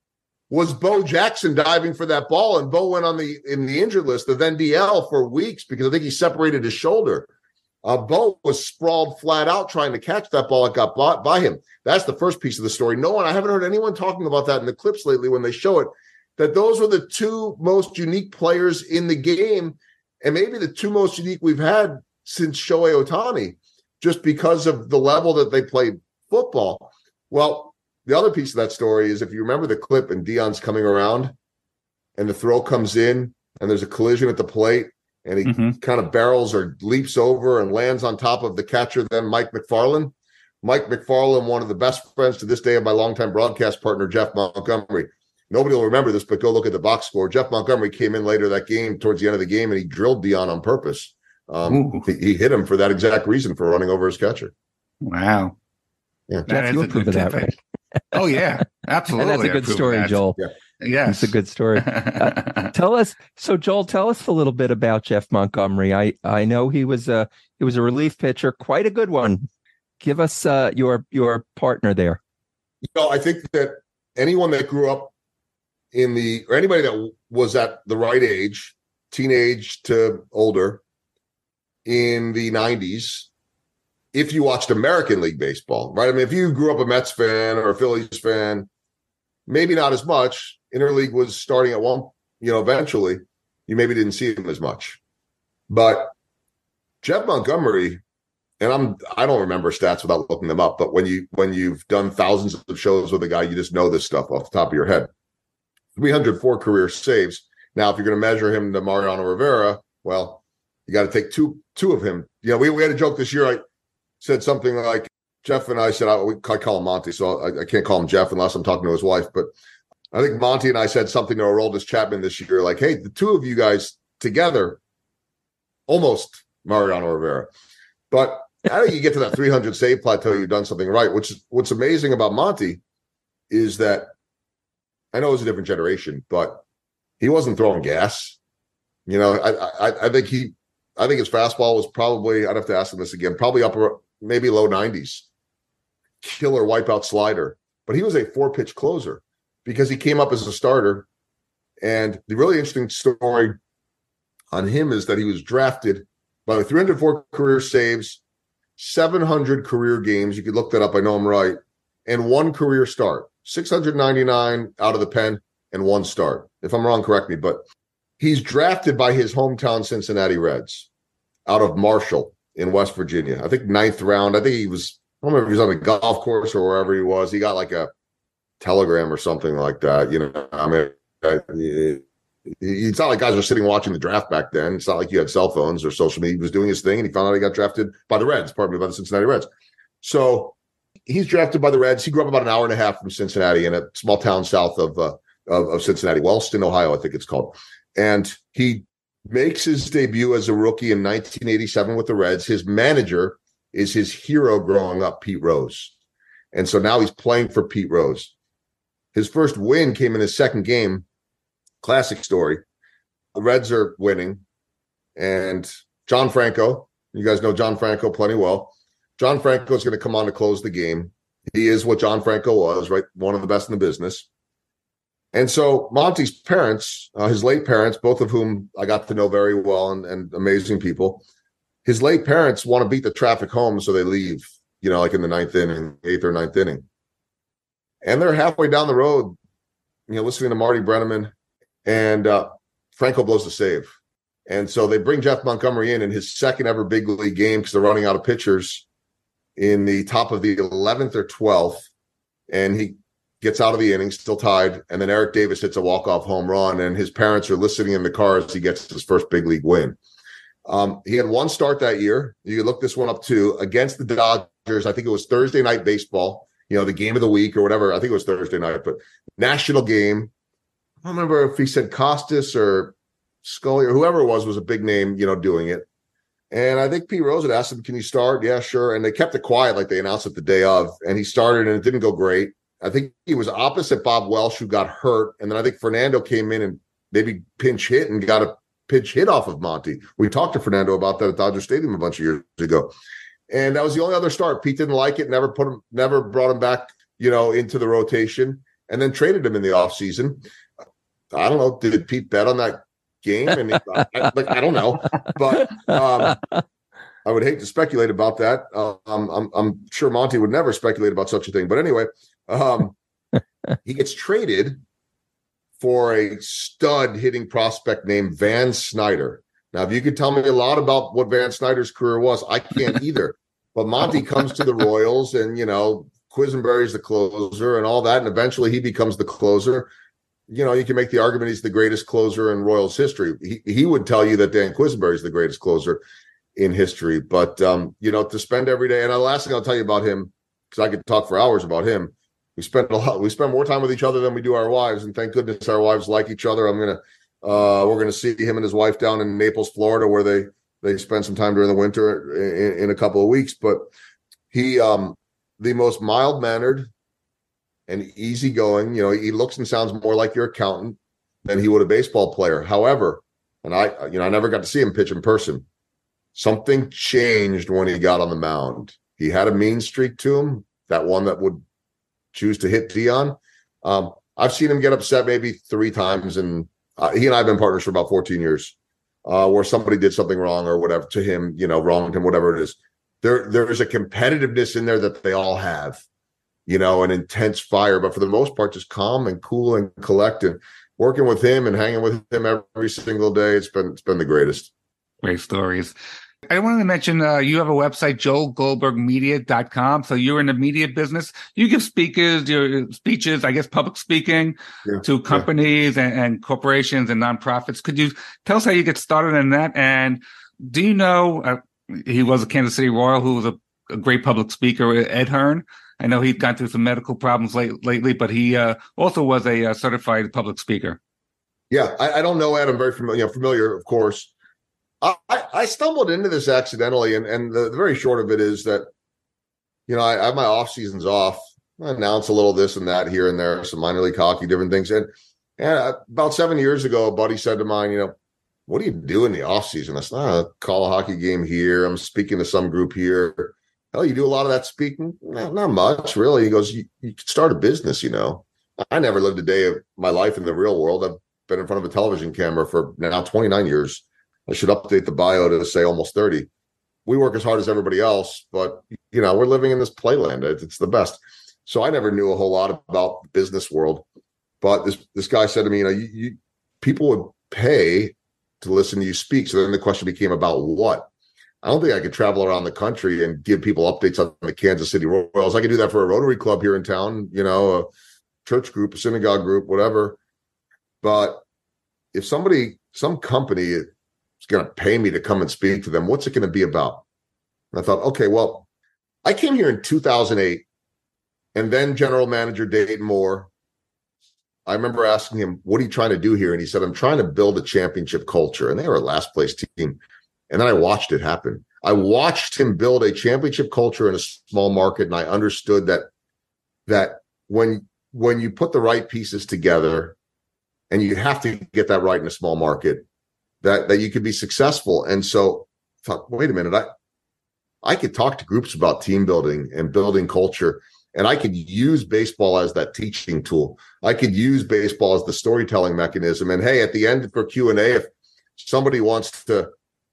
was Bo Jackson diving for that ball, and Bo went on the in the injured list, the then D L, for weeks because I think he separated his shoulder. Uh, Bo was sprawled flat out trying to catch that ball that got bought by him. That's the first piece of the story. No one, I haven't heard anyone talking about that in the clips lately when they show it, that those were the two most unique players in the game, and maybe the two most unique we've had since Shohei Ohtani, just because of the level that they played football. Well, the other piece of that story is if you remember the clip and Deion's coming around and the throw comes in and there's a collision at the plate and he Mhm. kind of barrels or leaps over and lands on top of the catcher, then Mike McFarland. Mike McFarland, one of the best friends to this day of my longtime broadcast partner, Jeff Montgomery. Nobody will remember this, but go look at the box score. Jeff Montgomery came in later that game, towards the end of the game, and he drilled Deion on purpose. Um, he, he hit him for that exact reason, for running over his catcher. Wow. Yeah. That Jeff, is you a approve good of that, tip. right? Oh, yeah. Absolutely. And that's a I good approve story, of that. Joel. Yeah. Yes. It's a good story. Uh, tell us, so Joel, tell us a little bit about Jeff Montgomery. I I know he was a he was a relief pitcher, quite a good one. Give us uh, your your partner there. You know, I think that anyone that grew up in the, or anybody that was at the right age, teenage to older, in the nineties, if you watched American League Baseball, right? I mean, if you grew up a Mets fan or a Phillies fan, maybe not as much. Interleague was starting at one, you know, eventually. You maybe didn't see him as much. But Jeff Montgomery and I'm I don't remember stats without looking them up, but when you when you've done thousands of shows with a guy, you just know this stuff off the top of your head. three hundred four career saves. Now, if you're going to measure him to Mariano Rivera, well, you got to take two two of him. You know, we, we had a joke this year. I said something like, Jeff and I said, I, we, I call him Monty, so I, I can't call him Jeff unless I'm talking to his wife. But I think Monty and I said something to Aroldis Chapman this year, like, hey, the two of you guys together, almost Mariano Rivera. But how do you get to that three hundred save plateau? You've done something right. Which what's amazing about Monty is that I know it was a different generation, but he wasn't throwing gas. You know, I, I I think he, I think his fastball was probably, I'd have to ask him this again, probably upper, maybe low nineties. Killer wipeout slider. But he was a four pitch closer because he came up as a starter. And the really interesting story on him is that he was drafted by three hundred four career saves, seven hundred career games. You could look that up. I know I'm right. And one career start, six hundred ninety-nine out of the pen and one start. If I'm wrong, correct me. But he's drafted by his hometown Cincinnati Reds out of Marshall in West Virginia. I think ninth round. I think he was, I don't remember if he was on a golf course or wherever he was. He got like a telegram or something like that. You know, I mean, I, it's not like guys were sitting watching the draft back then. It's not like you had cell phones or social media. He was doing his thing, and he found out he got drafted by the Reds, pardon me, by the Cincinnati Reds. So he's drafted by the Reds. He grew up about an hour and a half from Cincinnati in a small town south of uh, of, of Cincinnati, Wellston, Ohio, I think it's called. And he makes his debut as a rookie in nineteen eighty-seven with the Reds. His manager is his hero growing up, Pete Rose. And so now he's playing for Pete Rose. His first win came in his second game. Classic story. The Reds are winning, and John Franco, you guys know John Franco plenty well. John Franco is going to come on to close the game. He is what John Franco was, right? One of the best in the business. And so Monty's parents, uh, his late parents, both of whom I got to know very well and, and amazing people, his late parents want to beat the traffic home, so they leave, you know, like in the ninth inning, eighth or ninth inning. And they're halfway down the road, you know, listening to Marty Brennaman. And uh, Franco blows the save. And so they bring Jeff Montgomery in in his second ever big league game because they're running out of pitchers in the top of the eleventh or twelfth. And he gets out of the inning, still tied. And then Eric Davis hits a walk-off home run. And his parents are listening in the car as he gets his first big league win. Um, he had one start that year. You can look this one up too. Against the Dodgers, I think it was Thursday night baseball, you know, the game of the week or whatever. I think it was Thursday night, but national game. I don't remember if he said Costas or Scully or whoever it was, was a big name, you know, doing it. And I think Pete Rose had asked him, can you start? Yeah, sure. And they kept it quiet like they announced it the day of. And he started and it didn't go great. I think he was opposite Bob Welsh, who got hurt. And then I think Fernando came in and maybe pinch hit and got a pitch hit off of Monty. We talked to Fernando about that at Dodger Stadium a bunch of years ago. And that was the only other start. Pete didn't like it, never put him, never brought him back, you know, into the rotation, and then traded him in the offseason. I don't know. Did Pete bet on that game? And he, I, like, I don't know, but um, I would hate to speculate about that. Uh, I'm, I'm, I'm sure Monty would never speculate about such a thing. But anyway, um, he gets traded for a stud hitting prospect named Van Snyder. Now, if you could tell me a lot about what Van Snyder's career was, I can't either. But Monty comes to the Royals, and you know, Quisenberry's the closer and all that, and eventually he becomes the closer. You know, you can make the argument he's the greatest closer in Royals history. He he would tell you that Dan Quisenberry is the greatest closer in history. But, um, you know, to spend every day. And the last thing I'll tell you about him, because I could talk for hours about him. We spend a lot. We spend more time with each other than we do our wives. And thank goodness our wives like each other. I'm going to uh, we're going to see him and his wife down in Naples, Florida, where they they spend some time during the winter in, in a couple of weeks. But he um, the most mild-mannered and easygoing. You know, he looks and sounds more like your accountant than he would a baseball player. However, and I, you know, I never got to see him pitch in person. Something changed when he got on the mound. He had a mean streak to him, that one that would choose to hit Dion. Um, I've seen him get upset maybe three times, and uh, he and I have been partners for about fourteen years, uh, where somebody did something wrong or whatever to him, you know, wronged him, whatever it is. There, there's a competitiveness in there that they all have. You know, an intense fire, but for the most part, just calm and cool and collected. Working with him and hanging with him every single day, it's been it's been the greatest. Great stories. I wanted to mention uh, you have a website, joel goldberg media dot com. So you're in the media business. You give speakers, your speeches, I guess, public speaking Yeah, to companies yeah. and, and corporations and nonprofits. Could you tell us how you get started in that? And do you know, uh, he was a Kansas City Royal who was a, a great public speaker, Ed Hearn. I know he'd gone through some medical problems late, lately, but he uh, also was a, a certified public speaker. Yeah, I, I don't know Ed. I'm very familiar, you know, familiar, of course. I, I stumbled into this accidentally, and, and the, the very short of it is that, you know, I, I have my off seasons off. I announce a little this and that here and there, some minor league hockey, different things. And, and about seven years ago, a buddy said to mine, you know, what do you do in the off season? I said, oh, call a hockey game here. I'm speaking to some group here. Hell, you do a lot of that speaking? No, not much, really. He goes, you, you could start a business, you know. I never lived a day of my life in the real world. I've been in front of a television camera for now twenty-nine years. I should update the bio to say almost thirty. We work as hard as everybody else, but, you know, we're living in this playland. It's the best. So I never knew a whole lot about the business world. But this this guy said to me, you know, you, you people would pay to listen to you speak. So then the question became about what? I don't think I could travel around the country and give people updates on the Kansas City Royals. I could do that for a Rotary Club here in town, you know, a church group, a synagogue group, whatever. But if somebody, some company is going to pay me to come and speak to them, what's it going to be about? And I thought, okay, well, I came here in two thousand eight, and then general manager Dayton Moore, I remember asking him, what are you trying to do here? And he said, I'm trying to build a championship culture. And they were a last place team. And then I watched it happen. I watched him build a championship culture in a small market. And I understood that, that when, when you put the right pieces together, and you have to get that right in a small market, that, that you could be successful. And so I thought, wait a minute, I, I could talk to groups about team building and building culture. And I could use baseball as that teaching tool. I could use baseball as the storytelling mechanism. And hey, at the end for Q and A, if somebody wants to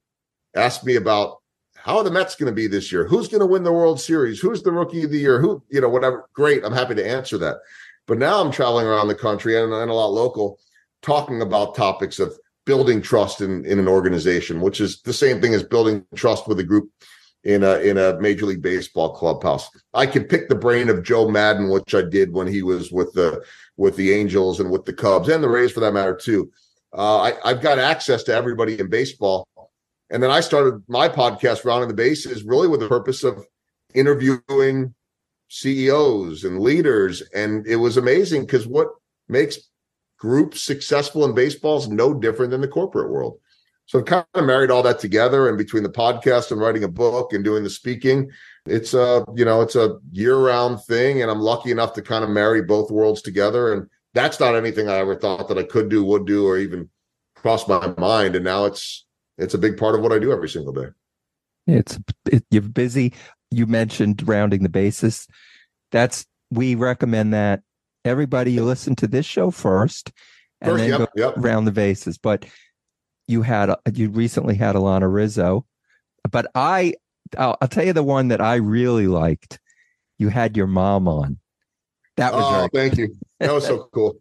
ask me about how are the Mets going to be this year, who's going to win the World Series, who's the rookie of the year, who, you know, whatever, great, I'm happy to answer that. But now I'm traveling around the country and, and a lot local, talking about topics of building trust in, in an organization, which is the same thing as building trust with a group in a in a Major League Baseball clubhouse. I could pick the brain of Joe Madden, which I did when he was with the with the Angels and with the Cubs and the Rays for that matter too. Uh, I, I've got access to everybody in baseball. And then I started my podcast, Rounding the Bases, really with the purpose of interviewing C E Os and leaders. And it was amazing because what makes groups successful in baseball is no different than the corporate world. So I've kind of married all that together, and between the podcast and writing a book and doing the speaking, it's a, you know, it's a year-round thing. And I'm lucky enough to kind of marry both worlds together. And that's not anything I ever thought that I could do, would do, or even crossed my mind. And now it's it's a big part of what I do every single day. It's it, you're busy. You mentioned rounding the bases. That's we recommend that everybody you listen to this show first, and First, then yep, go yep. round the bases. But you had you recently had Alana Rizzo, but I I'll, I'll tell you the one that I really liked. You had your mom on. That was oh, very thank you. That was so cool.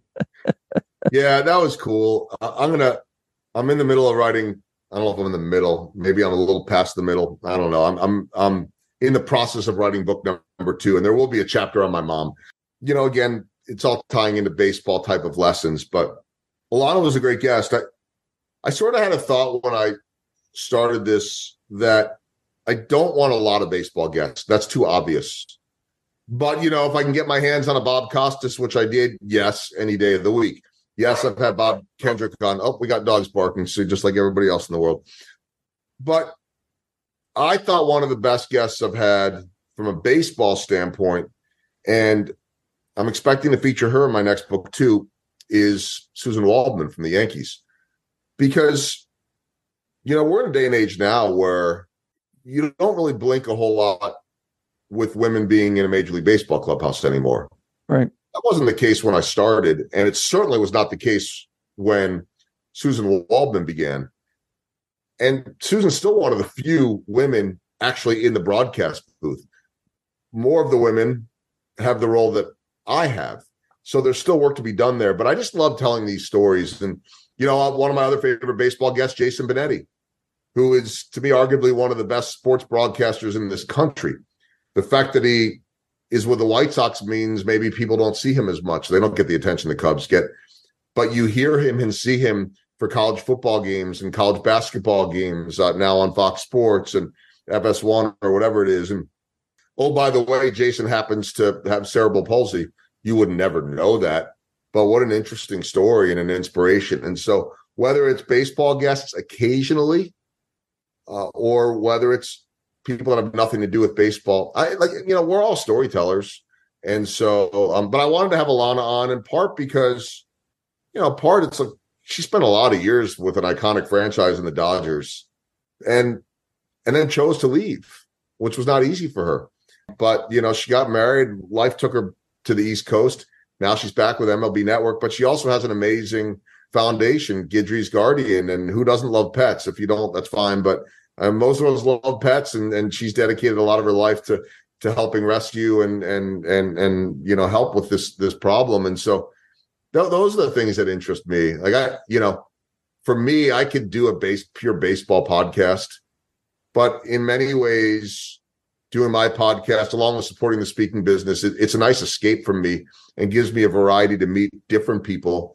Yeah, that was cool. I, I'm gonna. I'm in the middle of writing. I don't know if I'm in the middle. Maybe I'm a little past the middle. I don't know. I'm I'm I'm in the process of writing book number two, and there will be a chapter on my mom. You know, again, it's all tying into baseball type of lessons. But Alana was a great guest. I I sort of had a thought when I started this that I don't want a lot of baseball guests. That's too obvious. But, you know, if I can get my hands on a Bob Costas, which I did, yes, any day of the week. Yes, I've had Bob Kendrick on. Oh, we got dogs barking, so just like everybody else in the world. But I thought one of the best guests I've had from a baseball standpoint, and I'm expecting to feature her in my next book too, is Susan Waldman from the Yankees. Because, you know, we're in a day and age now where you don't really blink a whole lot with women being in a Major League Baseball clubhouse anymore. right. That wasn't the case when I started, and it certainly was not the case when Susan Waldman began. And Susan's still one of the few women actually in the broadcast booth. More of the women have the role that I have. So there's still work to be done there. But I just love telling these stories. And, you know, one of my other favorite baseball guests, Jason Benetti. who is, to me, arguably one of the best sports broadcasters in this country. The fact that he is with the White Sox means maybe people don't see him as much. They don't get the attention the Cubs get. But you hear him and see him for college football games and college basketball games uh, now on Fox Sports and F S one or whatever it is. And, oh, by the way, Jason happens to have cerebral palsy. You would never know that. But what an interesting story and an inspiration. And so whether it's baseball guests occasionally uh, or whether it's people that have nothing to do with baseball, I like, you know, we're all storytellers. And so, um, but I wanted to have Alana on in part because, you know, part it's like she spent a lot of years with an iconic franchise in the Dodgers and, and then chose to leave, which was not easy for her. But, you know, she got married. Life took her to the East Coast. Now she's back with M L B Network, but she also has an amazing foundation, Guidry's Guardian. And who doesn't love pets? If you don't, that's fine. But uh, most of us love pets, and, and she's dedicated a lot of her life to to helping rescue and and and and you know help with this this problem. And so th- those are the things that interest me. Like I, you know, for me, I could do a base pure baseball podcast, but in many ways, doing my podcast along with supporting the speaking business, it, it's a nice escape from me and gives me a variety to meet different people,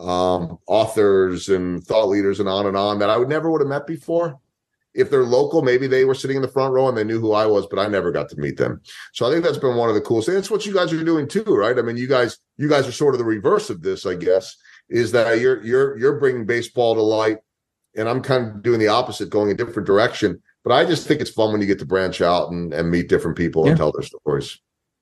um, authors and thought leaders and on and on that I would never would have met before. If they're local, maybe they were sitting in the front row and they knew who I was, but I never got to meet them. So I think that's been one of the coolest things. That's what you guys are doing too, right? I mean, you guys, you guys are sort of the reverse of this, I guess, is that you're you're you're bringing baseball to light, and I'm kind of doing the opposite, going a different direction. But I just think it's fun when you get to branch out and, and meet different people yeah. and tell their stories.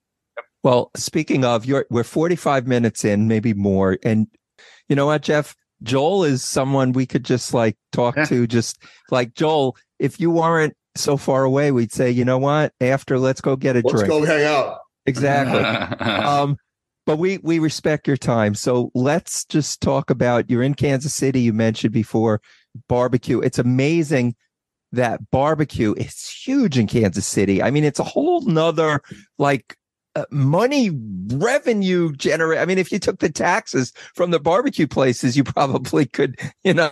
Well, speaking of, you're we're forty-five minutes in, maybe more, and you know what, Jeff? Joel is someone we could just like talk Yeah. to, just like Joel. If you weren't so far away, we'd say, you know what? After, let's go get a Let's drink. go hang out. Exactly. um, but we we respect your time, so let's just talk about. You're in Kansas City. You mentioned before barbecue. It's amazing that barbecue is huge in Kansas City. I mean, it's a whole nother like. Uh, money revenue generate. I mean, if you took the taxes from the barbecue places, you probably could, you know,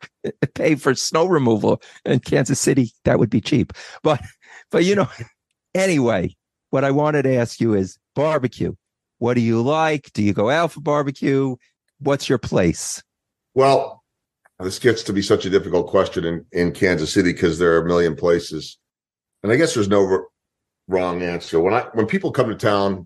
pay for snow removal in Kansas City. That would be cheap. But, but you know, anyway, what I wanted to ask you is barbecue. What do you like? Do you go out for barbecue? What's your place? Well, this gets to be such a difficult question in, in Kansas City because there are a million places. And I guess there's no wrong answer. When I when people come to town,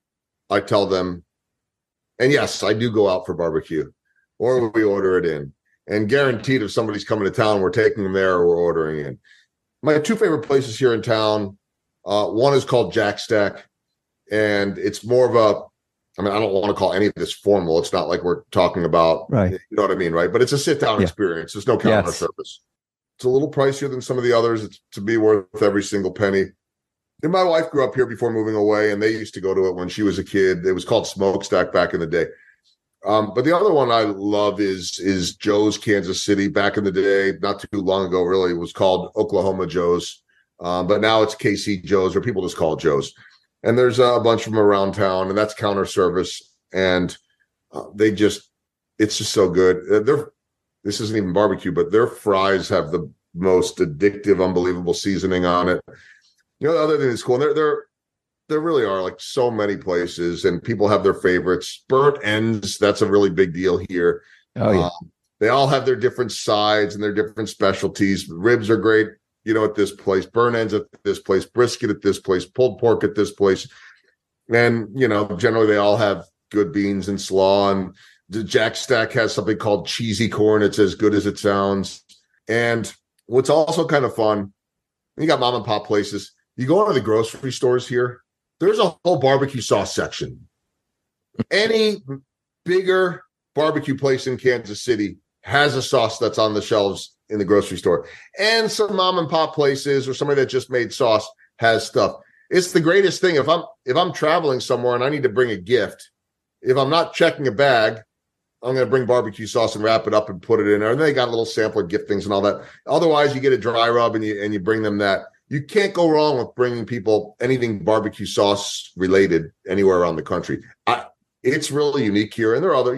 I tell them, and yes, I do go out for barbecue, or we order it in. And guaranteed, if somebody's coming to town, we're taking them there or we're ordering in. My two favorite places here in town, uh, one is called Jack Stack, and it's more of a, I mean, I don't want to call any of this formal. It's not like we're talking about, right. You know what I mean, right? But it's a sit-down Yeah. experience. There's no counter Yes. service. It's a little pricier than some of the others. It's to be worth every single penny. And my wife grew up here before moving away, and they used to go to it when she was a kid. It was called Smokestack back in the day. Um, but the other one I love is is Joe's Kansas City. Back in the day, not too long ago, really, it was called Oklahoma Joe's. Um, but now it's K C Joe's, or people just call it Joe's. And there's a bunch of them around town, and that's counter service. And uh, they just, it's just so good. Uh, they're, this isn't even barbecue, but their fries have the most addictive, unbelievable seasoning on it. You know, the other thing that's cool, and there, there, there really are like so many places, and people have their favorites. Burnt ends, that's a really big deal here. Oh yeah, Um, they all have their different sides and their different specialties. Ribs are great, you know, at this place. Burnt ends at this place. Brisket at this place. Pulled pork at this place. And you know, generally they all have good beans and slaw. And the Jack Stack has something called cheesy corn. It's as good as it sounds. And what's also kind of fun, you got mom and pop places. You go into the grocery stores here, there's a whole barbecue sauce section. Any bigger barbecue place in Kansas City has a sauce that's on the shelves in the grocery store. And some mom and pop places or somebody that just made sauce has stuff. It's the greatest thing. If I'm if I'm traveling somewhere and I need to bring a gift, if I'm not checking a bag, I'm going to bring barbecue sauce and wrap it up and put it in there. And they got little sampler gift things and all that. Otherwise, you get a dry rub and you and you bring them that. You can't go wrong with bringing people anything barbecue sauce related anywhere around the country. I, it's really unique here. And there are other, you know,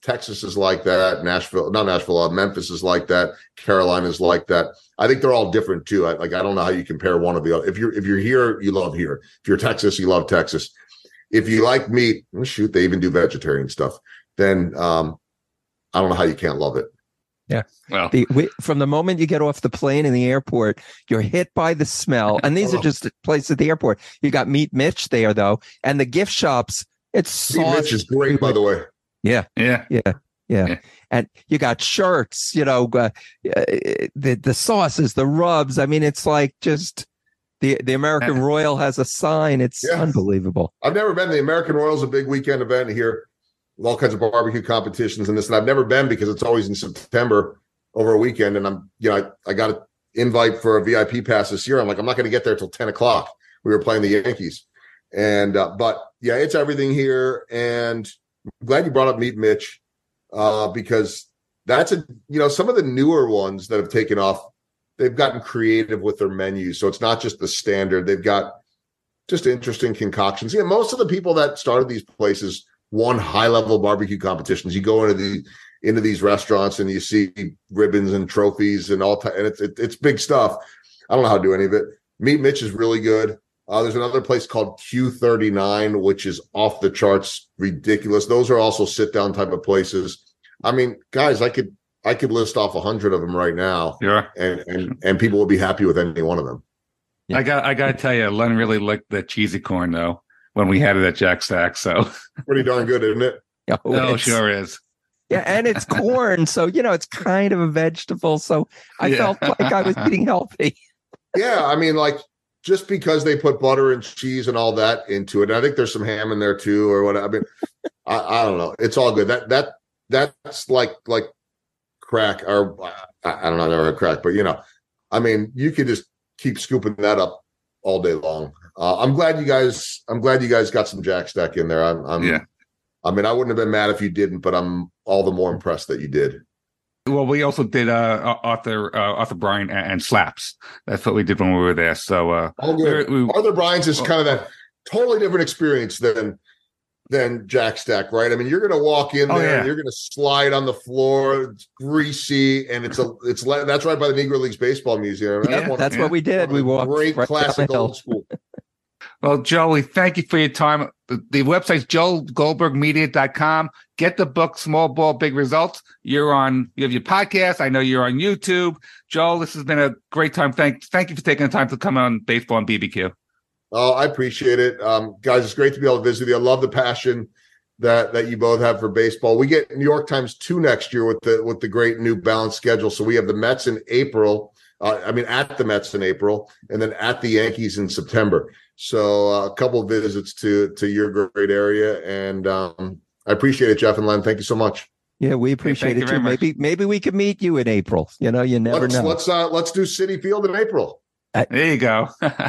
Texas is like that. Nashville, not Nashville, uh, Memphis is like that. Carolina is like that. I think they're all different too. I, like I don't know how you compare one or the other. If you're if you're here, you love here. If you're Texas, you love Texas. If you like meat, well, shoot, they even do vegetarian stuff. Then um, I don't know how you can't love it. Yeah. Well, the, we, from the moment you get off the plane in the airport, you're hit by the smell. And these Oh. are just places at the airport. You got Meat Mitch there, though. And the gift shops, it's Meat sauce. Mitch is great, by the way. Yeah. yeah. Yeah. Yeah. Yeah. And you got shirts, you know, uh, uh, the, the sauces, the rubs. I mean, it's like just the, the American Yeah. Royal has a sign. It's Yeah. unbelievable. I've never been. The American Royal's a big weekend event here, with all kinds of barbecue competitions and this. And I've never been because it's always in September over a weekend. And I'm, you know, I, I got an invite for a V I P pass this year. I'm like, I'm not going to get there till ten o'clock. We were playing the Yankees. And, uh, but yeah, it's everything here. And I'm glad you brought up Meat Mitch, uh, because that's a, you know, some of the newer ones that have taken off, they've gotten creative with their menus. So it's not just the standard. They've got just interesting concoctions. Yeah, most of the people that started these places won high-level barbecue competitions. You go into the into these restaurants and you see ribbons and trophies and all, t- and it's it, it's big stuff. I don't know how to do any of it. Meat Mitch is really good. Uh, there's another place called Q thirty-nine, which is off the charts, ridiculous. Those are also sit-down type of places. I mean, guys, I could I could list off a hundred of them right now, Yeah. and and and people will be happy with any one of them. Yeah. I got I got to tell you, Len really liked the cheesy corn though when we had it at Jack Stack. So Pretty darn good, isn't it? Oh, oh, it's- sure is. Yeah, and it's corn, so you know it's kind of a vegetable. So I Yeah. felt like I was eating healthy. Yeah, I mean, like just because they put butter and cheese and all that into it, and I think there's some ham in there too, or what. I mean, I, I don't know. It's all good. That that that's like like crack, or I, I don't know, I never had crack, but you know, I mean, you could just keep scooping that up all day long. Uh, I'm glad you guys. I'm glad you guys got some Jack Stack in there. I'm. I'm Yeah. I mean, I wouldn't have been mad if you didn't, but I'm all the more impressed that you did. Well, we also did uh, Arthur uh, Arthur Bryan and, and slaps. That's what we did when we were there. So uh, All good. we- we- Arthur Bryant's is kind of that totally different experience than than Jack Stack, right? I mean, you're going to walk in Oh, there, yeah. and you're going to slide on the floor, it's greasy, and it's a it's le- that's right by the Negro Leagues Baseball Museum. Yeah, one- That's yeah. what we did. one We of the walked great right down the classic hill. old school. Well, Joey, thank you for your time. The, the website's joel goldberg media dot com. Get the book, Small Ball, Big Results. You're on, you have your podcast. I know you're on YouTube. Joel, this has been a great time. Thank, thank you for taking the time to come on Baseball and B B Q. Oh, I appreciate it, um, guys. It's great to be able to visit you. I love the passion that that you both have for baseball. We get New York Times two next year with the with the great new balanced schedule. So we have the Mets in April. Uh, I mean, at the Mets in April, and then at the Yankees in September. So uh, a couple of visits to to your great area, and um, I appreciate it, Jeff and Len. Thank you so much. Yeah, we appreciate thank you it very too. much. Maybe maybe we could meet you in April. You know, you never let's know. let's uh, let's do City Field in April. There you go.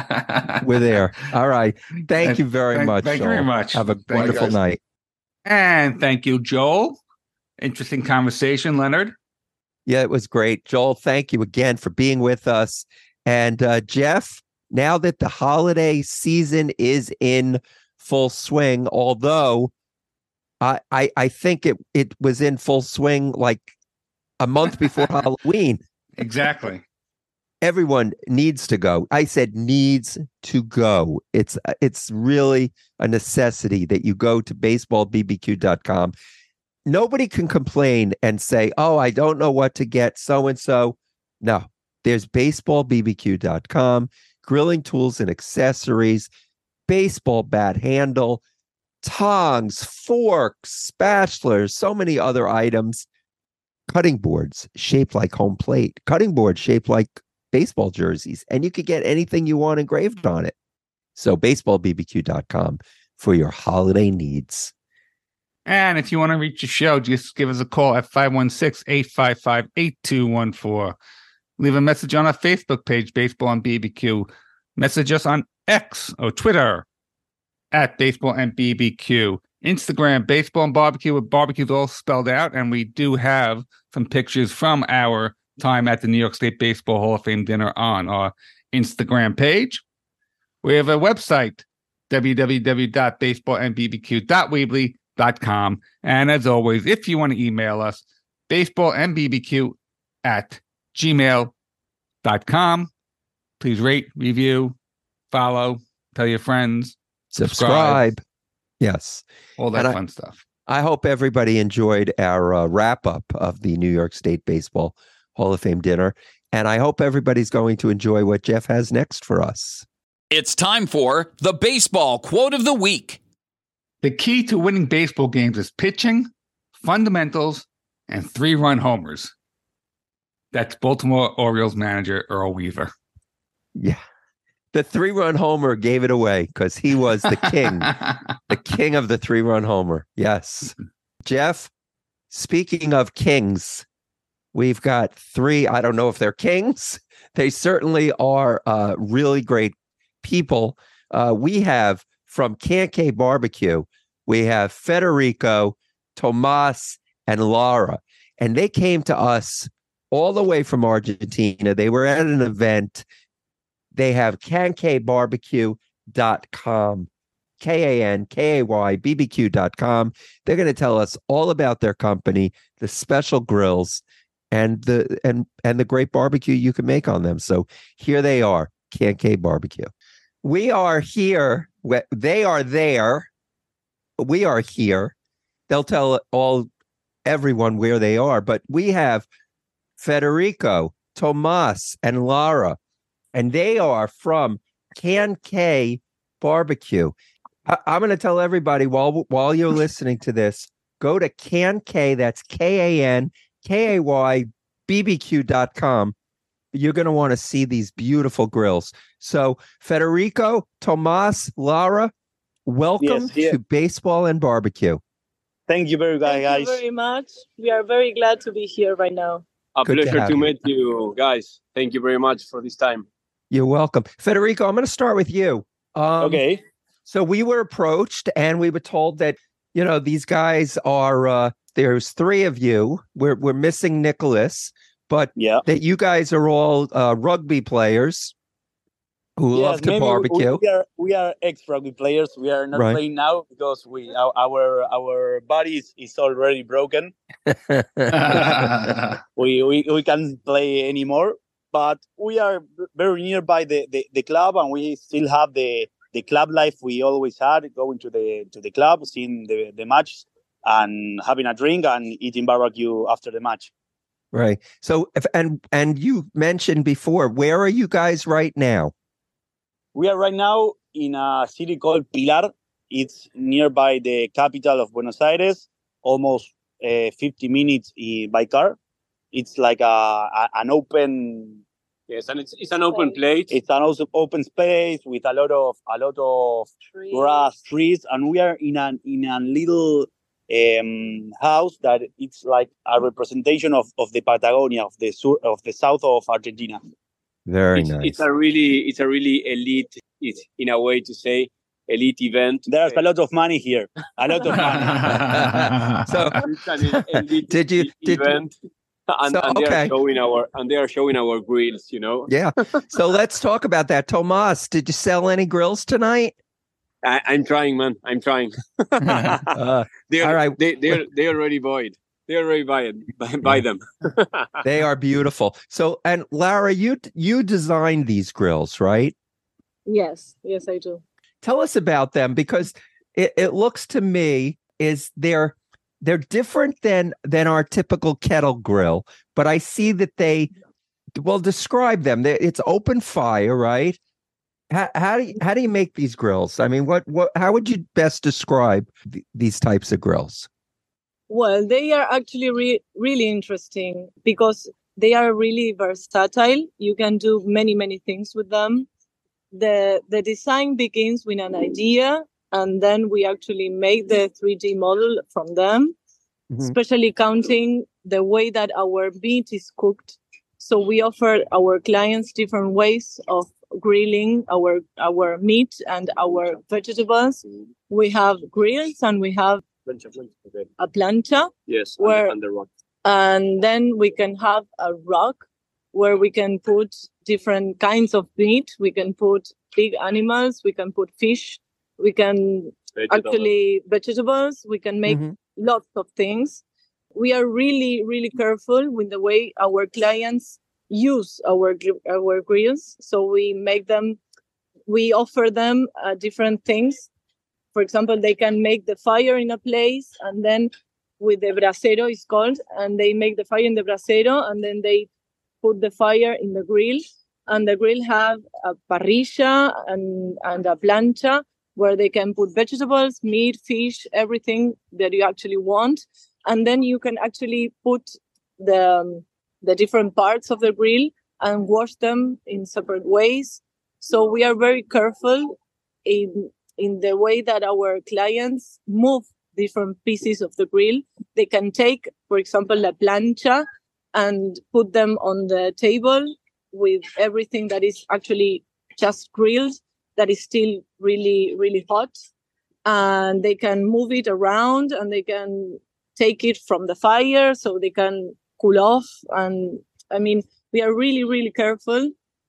We're there. All right. Thank And you very thank- much. thank you very Joel. much. Have a Thank you, wonderful guys. night. And thank you, Joel. Interesting conversation, Leonard. Yeah, it was great. Joel, thank you again for being with us. And uh, Jeff, now that the holiday season is in full swing, although I I, I think it, it was in full swing like a month before Halloween. Exactly. Everyone needs to go. I said needs to go. It's it's really a necessity that you go to baseball b b q dot com. Nobody can complain and say, "Oh, I don't know what to get so and so." No. There's baseball b b q dot com, grilling tools and accessories, baseball bat handle, tongs, forks, spatulas, so many other items, cutting boards shaped like home plate, cutting boards shaped like baseball jerseys, and you could get anything you want engraved on it. So baseball b b q dot com for your holiday needs. And if you want to reach the show, just give us a call at five one six, eight five five, eight two one four. Leave a message on our Facebook page, Baseball and B B Q. Message us on X or Twitter at Baseball and B B Q. Instagram, Baseball and Barbecue, with barbecues all spelled out. And we do have some pictures from our time at the New York State Baseball Hall of Fame dinner on our Instagram page. We have a website, w w w dot baseball and b b q dot weebly dot com. And as always, if you want to email us, baseball and B B Q at gmail dot com. Please rate, review, follow, tell your friends, Subscribe. Yes. all that And I- fun stuff. I hope everybody enjoyed our uh, wrap up of the New York State Baseball Hall of Fame dinner. And I hope everybody's going to enjoy what Jeff has next for us. It's time for the baseball quote of the week. The key to winning baseball games is pitching, fundamentals, and three-run homers. That's Baltimore Orioles manager Earl Weaver. Yeah. The three run homer gave it away because he was the king, the king of the three run homer. Yes. Jeff, speaking of kings, we've got three. I don't know if they're kings. They certainly are uh, really great people. Uh, we have from Can K Barbecue, we have Federico, Tomas, and Lara. And they came to us all the way from Argentina. They were at an event. They have can k barbecue dot com, K A N K A Y B B Q dot com. They're going to tell us all about their company, the special grills, and the and and the great barbecue you can make on them. So here they are, Can K Barbecue. We are here. They are there. We are here. They'll tell all everyone where they are, but we have Federico, Tomas, and Lara. And they are from Can K Barbecue. I, I'm going to tell everybody while while you're listening to this, go to Can K, that's K A N K A Y B B Q dot com. You're going to want to see these beautiful grills. So, Federico, Tomas, Lara, welcome Yes, yeah. to Baseball and Barbecue. Thank you very, Thank guys. you very much. We are very glad to be here right now. A Good to pleasure have to, you. meet you guys. Thank you very much for this time. You're welcome. Federico, I'm going to start with you. Um, Okay. So we were approached and we were told that, you know, these guys are, uh, there's three of you. We're, we're missing Nicholas, but Yeah. that you guys are all uh, rugby players who Yes, love to maybe barbecue. We, we are we are ex rugby players. We are not Right. playing now because we our our, our body is, is already broken. We, we we can't play anymore. But we are v- very nearby the, the, the club, and we still have the, the club life we always had, going to the to the club, seeing the, the match, and having a drink and eating barbecue after the match. Right. So, if, and, and you mentioned before, where are you guys right now? We are right now in a city called Pilar. It's nearby the capital of Buenos Aires, almost uh, fifty minutes uh, by car. It's like a, a an open. Yes, and it's, it's an open plate. It's an also open space with a lot of a lot of Trees. grass, trees, and we are in an in a little um, house that it's like a representation of, of the Patagonia, of the sur, of the south of Argentina. Very it's, nice. it's a really, it's a really elite. It's in a way to say elite event. There's a lot of money here, a lot of money. So, It's an elite Did you- did you- event, and, So, and they okay. are showing our and they are showing our grills. You know, yeah. So let's talk about that. Tomas, did you sell any grills tonight? I, I'm trying, man. I'm trying. Uh, They're, All right. They they they already buy it. They already buy it. Buy, buy them. they are beautiful. So, and Lara, you you designed these grills, right? Yes, yes, I do. Tell us about them, because it, it looks to me is they're they're different than than our typical kettle grill, but I see that they well describe them. They, it's open fire, right? How, how do you, how do you make these grills? I mean, what what how would you best describe th- these types of grills? Well, they are actually re- really interesting because they are really versatile. You can do many, many things with them. The the design begins with an idea, and then we actually make the three D model from them, Mhm. especially counting the way that our meat is cooked. So we offer our clients different ways of grilling our our meat and our vegetables. We have grills and we have Plancha, plancha, okay. a plancha, Yes, Where- and the rock. and then we can have a rack where we can put different kinds of meat. We can put big animals, we can put fish, we can actually vegetables. We can make Mhm. lots of things. We are really, really careful with the way our clients use our gr- our grills. So we make them, we offer them uh, different things. For example, they can make the fire in a place, and then with the brasero, it's called, and they make the fire in the brasero, and then they put the fire in the grill, and the grill have a parrilla and, and a plancha where they can put vegetables, meat, fish, everything that you actually want. And then you can actually put the, um, the different parts of the grill and wash them in separate ways. So we are very careful in, in the way that our clients move different pieces of the grill. They can take, for example, la plancha and put them on the table with everything that is actually just grilled, that is still really, really hot. And they can move it around, and they can take it from the fire so they can cool off. And I mean, we are really, really careful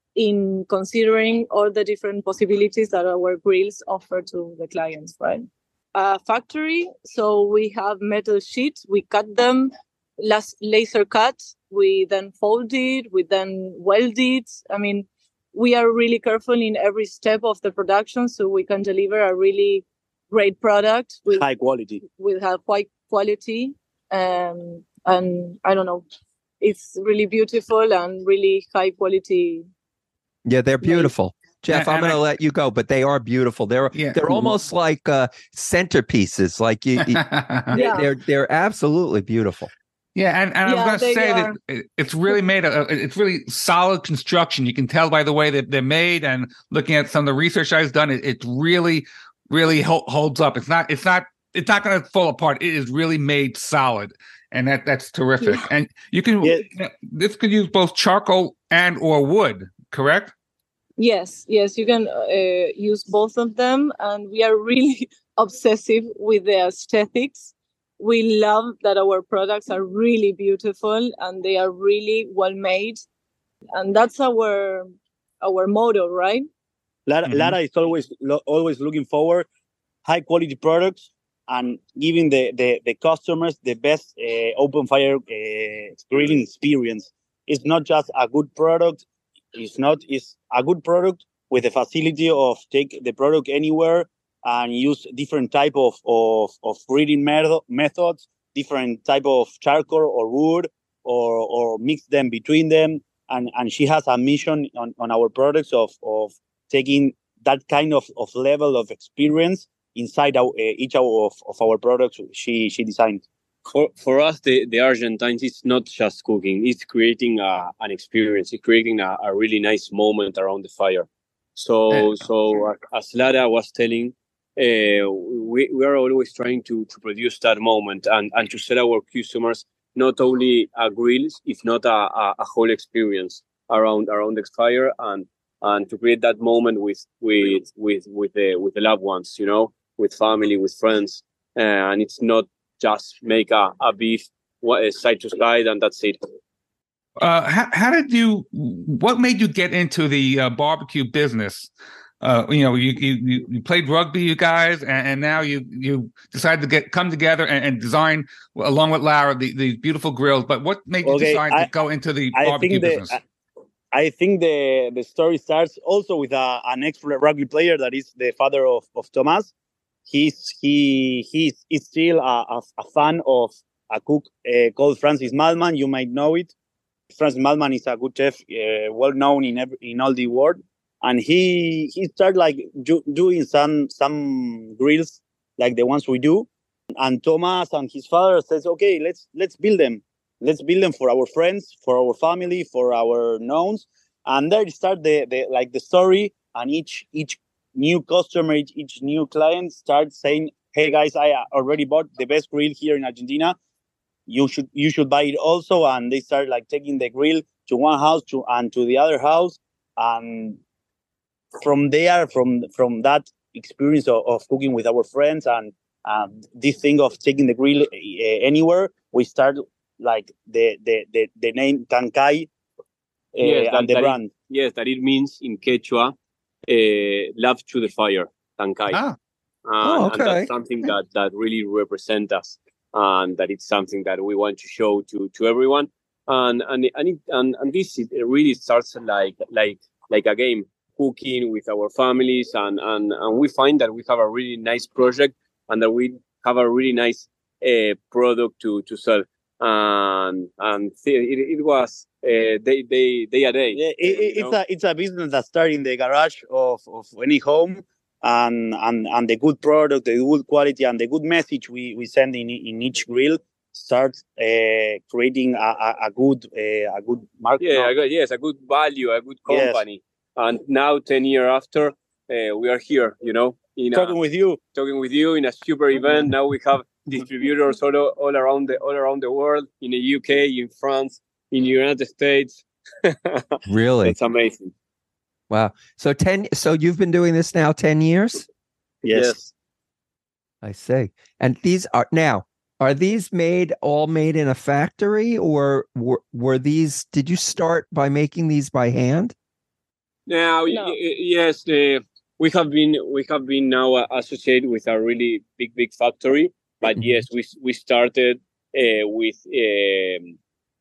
in considering all the different possibilities that our grills offer to the clients, right? A factory, so we have metal sheets, we cut them, las- laser cut, we then fold it, we then weld it. I mean, we are really careful in every step of the production so we can deliver a really great product with High quality. with a high quality. Um, and I don't know, it's really beautiful and really high quality. Yeah, they're beautiful. Jeff, And- I'm and going to I- let you go, but they are beautiful. They're Yeah. they're almost like uh, centerpieces. Like you, you- Yeah. they're they're absolutely beautiful. Yeah, and, and I Yeah, was going to they say are. that it- it's really made a, a- it's really solid construction. You can tell by the way that they're made, and looking at some of the research I've done, it, it really, really ho- holds up. It's not, it's not, it's not going to fall apart. It is really made solid, and that that's terrific. Yeah. And you can, Yeah. this could use both charcoal and or wood, correct? Yes, yes, you can uh, use both of them. And we are really obsessive with the aesthetics. We love that our products are really beautiful and they are really well made. And that's our our motto, right? Lara, Mhm. Lara is always lo- always looking forward high quality products and giving the, the, the customers the best uh, open fire uh, grilling experience. It's not just a good product. It's not. It's a good product with the facility of take the product anywhere and use different type of of, of grilling method, methods, different type of charcoal or wood, or or mix them between them. And and she has a mission on, on our products of of taking that kind of, of level of experience inside our, uh, each of, of our products she she designed. For for us, the, the Argentines, it's not just cooking; it's creating a, an experience. It's creating a, a really nice moment around the fire. So Yeah. so uh, as Lara was telling, uh, we we are always trying to to produce that moment and and to sell our customers not only a grill, if not a, a, a whole experience around around the fire, and and to create that moment with with with with the with the loved ones, you know, with family, with friends, uh, and it's not just make a, a beef wa- side to side and that's it. Uh, how, how did you? What made you get into the uh, barbecue business? Uh, you know, you, you you played rugby, you guys, and, and now you you decided to get come together and, and design along with Lara the, these beautiful grills. But what made you Okay, decide I- to go into the I barbecue think the business? I, I think the the story starts also with a, an ex rugby player that is the father of, of Thomas. He's he he's, he's still a, a, a fan of a cook uh, called Francis Malman. You might know it. Francis Malman is a good chef, uh, well known in every, in all the world. And he he started like do, doing some some grills like the ones we do. And Thomas and his father says, okay, let's let's build them. Let's build them for our friends, for our family, for our knowns. And there start the, the like the story. And each each new customer, each, each new client starts saying, hey guys, I already bought the best grill here in Argentina. You should you should buy it also. And they start like taking the grill to one house to and to the other house. And from there, from from that experience of, of cooking with our friends and uh, this thing of taking the grill uh, anywhere, we start like the the the, the name Tancay uh, Yes, that- and the that brand. Yes, that it means in Quechua, uh, love to the fire, Tancay. Ah, and, Oh, and okay. that's something that that really represents us, and that it's something that we want to show to to everyone. And and and it, and, and this it really starts like like like a game, cooking with our families, and and and we find that we have a really nice project, and that we have a really nice uh, product to to sell. And and it, it was uh, day day day a day. Yeah, it, it, you it's know? a it's a business that starts in the garage of, of any home, and and and the good product, the good quality, and the good message we, we send in in each grill starts uh, creating a, a, a good uh, a good market. Yeah, a good, yes, a good value, a good Yes. company. And now, ten years after, uh, we are here. You know, in Talking a, with you. talking with you in a super event. Now we have distributors all, all around the all around the world, in the U K, in France, in the United States. Really? It's amazing. Wow. So ten. So you've been doing this now ten years? Yes. I see. And these are now. Are these made all made in a factory, or were, were these? Did you start by making these by hand? Now, No. y- y- yes, uh, we have been we have been now uh, associated with a really big big factory. But Mhm. yes, we we started uh, with um,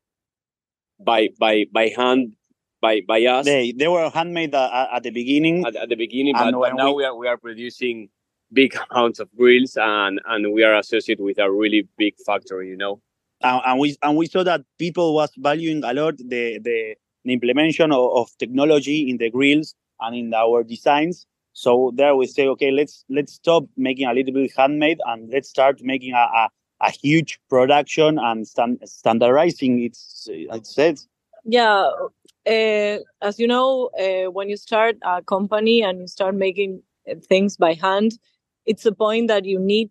by by by hand by by us They they were handmade uh, at the beginning. at, at the beginning, And but, but when now we- we are we are producing big amounts of grills, and and we are associated with a really big factory. You know. and, and we and we saw that people was valuing a lot the the, the implementation of, of technology in the grills and in our designs. So there we say, okay, let's let's stop making a little bit handmade and let's start making a a, a huge production and stand, standardizing its it says. Yeah, uh, as you know, uh, when you start a company and you start making uh, things by hand, it's a point that you need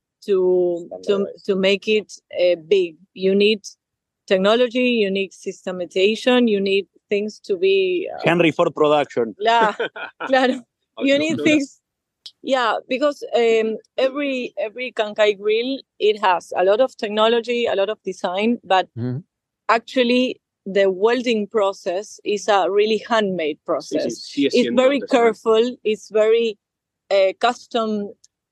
to to Standardize. to make it uh, big. You need technology, you need systematization, you need things to be. Uh, Henry Ford production. yeah, claro. You need things. Yeah, because um, every every Kankai grill, it has a lot of technology, a lot of design, but Mhm. actually the welding process is a really handmade process. Sí, sí, It's siendo very artesanal. careful. It's very uh, custom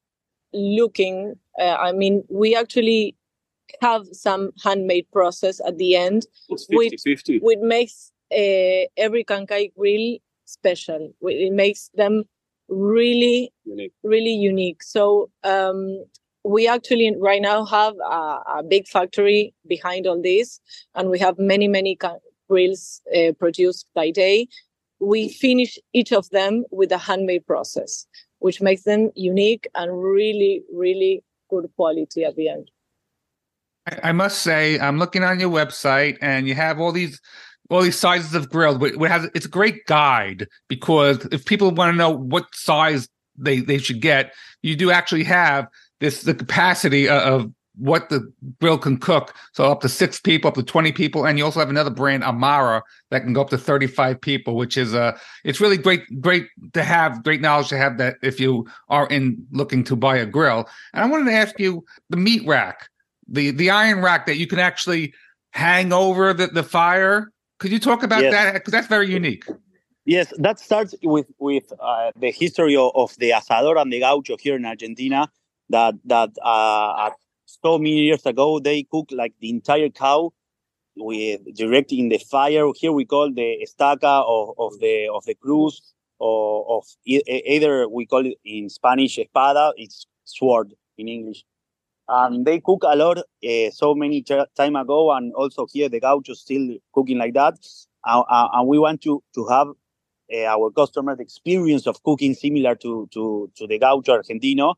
looking. Uh, I mean, we actually have some handmade process at the end, It's with- fifty fifty. which makes uh, every Kankai grill special. It makes them really Unique. really unique. So um, we actually right now have a, a big factory behind all this, and we have many, many ca- grills uh, produced by day. We finish each of them with a handmade process, which makes them unique and really, really good quality at the end. I, I must say, I'm looking on your website, and you have all these all these sizes of grill. It it has it's a great guide, because if people want to know what size they they should get, you do actually have this the capacity of, of what the grill can cook. So up to six people, up to twenty people, and you also have another brand, Amara, that can go up to thirty-five people, which is uh it's really great great to have, great knowledge to have that if you are in looking to buy a grill. And I wanted to ask you the meat rack, the the iron rack that you can actually hang over the, the fire. Could you talk about Yes. that? Because that's very unique. Yes, that starts with with uh, the history of, of the asador and the gaucho here in Argentina. That that uh, so many years ago they cooked like the entire cow with directly in the fire. Here we call the estaca of, of the of the cruz, or of e- either we call it in Spanish espada. It's sword in English. And they cook a lot uh, so many ch- time ago, and also here the gauchos still cooking like that. Uh, uh, and we want to to have uh, our customers experience of cooking similar to to to the gaucho argentino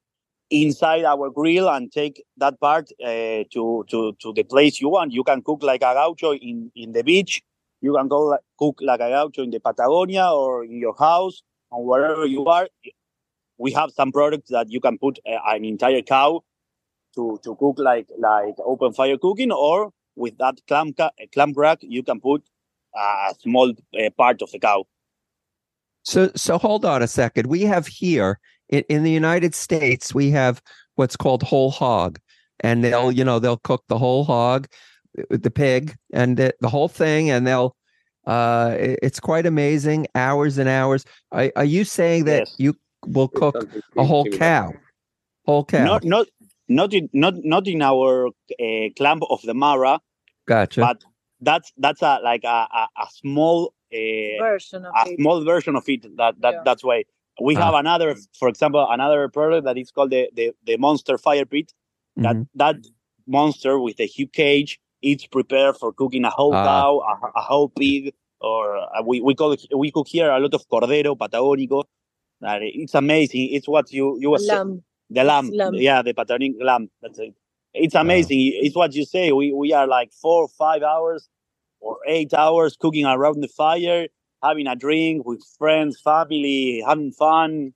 inside our grill, and take that part uh, to to to the place you want. You can cook like a gaucho in in the beach. You can go like, cook like a gaucho in the Patagonia or in your house, or wherever you are. We have some products that you can put uh, an entire cow to to cook like like open fire cooking, or with that clamp ca- clamp rack you can put a small uh, part of the cow. So, so hold on a second. We have here in, in the United States, we have what's called whole hog, and they'll, you know, they'll cook the whole hog, the pig, and the, the whole thing, and they'll. Uh, it- it's quite amazing, hours and hours. Are, are you saying that Yes. you we'll cook a whole cow, whole cow. Not not not in not not in our uh, clamp of the Mara, Gotcha. but that's that's a like a a, a small uh, version of a it. small version of it. That that Yeah. that's why we have Ah. another, for example, another product that is called the the, the Monster Fire Pit. That Mhm. that monster with a huge cage, it's prepared for cooking a whole Ah. cow, a, a whole pig, or uh, we we call it, we cook here a lot of cordero patagónico. That it's amazing. It's what you you was Lamb. the lamb, It's lamb. yeah, the Patagonic lamb. That's it. It's amazing. It's what you say. We we are like four, five hours or eight hours cooking around the fire, having a drink with friends, family, having fun.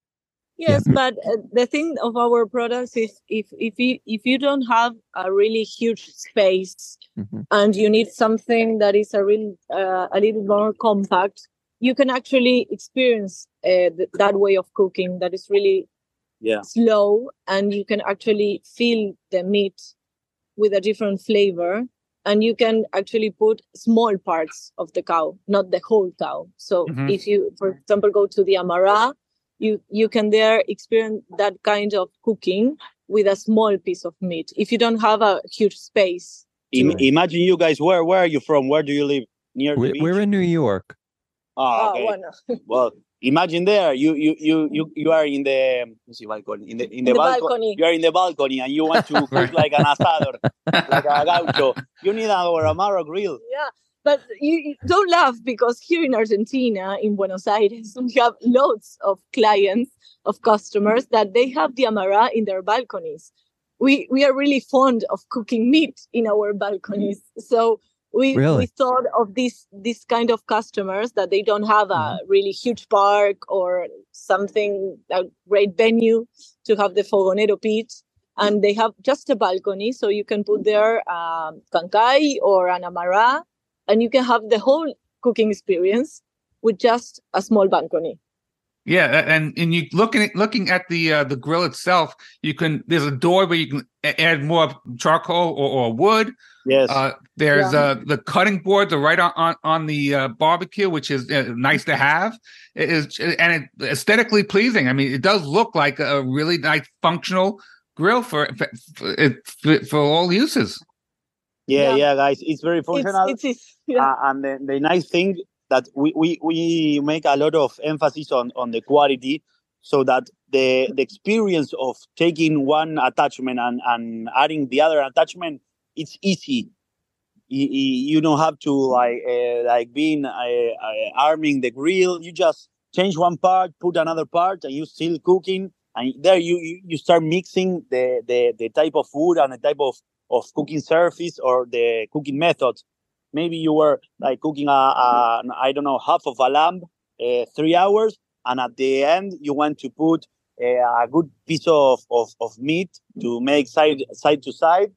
Yes, but uh, the thing of our products is if if you if you don't have a really huge space Mhm. and you need something that is a real uh, a little more compact, you can actually experience uh, th- that way of cooking that is really Yeah. slow, and you can actually feel the meat with a different flavor, and you can actually put small parts of the cow, not the whole cow. So Mhm. if you, for example, go to the Amara, you you can there experience that kind of cooking with a small piece of meat if you don't have a huge space. Im- to- imagine you guys. Where where are you from? Where do you live? Near the We're, beach. we're in New York. Ah, Ah, okay. bueno. Well, imagine there. You you you you you are in the let's see, balcony in the in the, the balco- balcony. You are in the balcony and you want to cook Right. like an asador, like a gaucho. You need our Amaro grill. Yeah, but you, you don't laugh, because here in Argentina, in Buenos Aires, we have lots of clients, of customers that they have the Amara in their balconies. We we are really fond of cooking meat in our balconies, so we Really? we thought of this this kind of customers that they don't have a really huge park or something, a great venue to have the fogonero pit, and they have just a balcony, so you can put there um, cancay or an amara, and you can have the whole cooking experience with just a small balcony. Yeah, a- and and you looking at looking at the uh, the grill itself, you can there's a door where you can a- add more charcoal or, or wood. Yes. Uh, there's Yeah. uh, the cutting boards are right on on, on the uh, barbecue, which is uh, nice to have. It is and it aesthetically pleasing. I mean, it does look like a really nice functional grill for for, for, for all uses. yeah, Yeah. yeah, guys. It's very It's functional. it's, it's yeah. Uh, and the, the nice thing that we, we, we make a lot of emphasis on, on the quality, so that the the experience of taking one attachment and, and adding the other attachment, it's easy. You, you don't have to like uh, like being uh, uh, arming the grill. You just change one part, put another part, and you still cooking. And there you, you, you start mixing the, the, the type of food and the type of, of cooking surface or the cooking method. Maybe you were like cooking a, a I don't know, half of a lamb, uh, three hours, and at the end you want to put uh, a good piece of, of, of meat to make side side to side,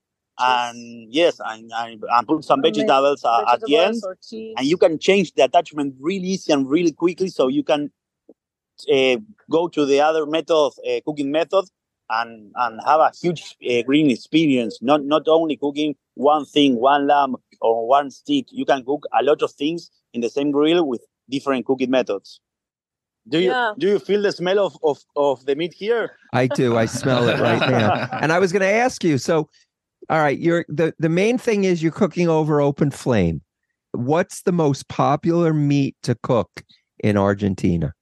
and yes, and, and, and put some Or make vegetables uh, at the end, vegetables or cheese. and you can change the attachment really easy and really quickly, so you can uh, go to the other method, uh, cooking method, and and have a huge uh, green experience. Not not only cooking one thing, one lamb or one steak. You can cook a lot of things in the same grill with different cooking methods. Do you Yeah. do you feel the smell of, of, of the meat here? I do. I smell it right now. And I was going to ask you. So, all right, you're the the main thing is you're cooking over open flame. What's the most popular meat to cook in Argentina?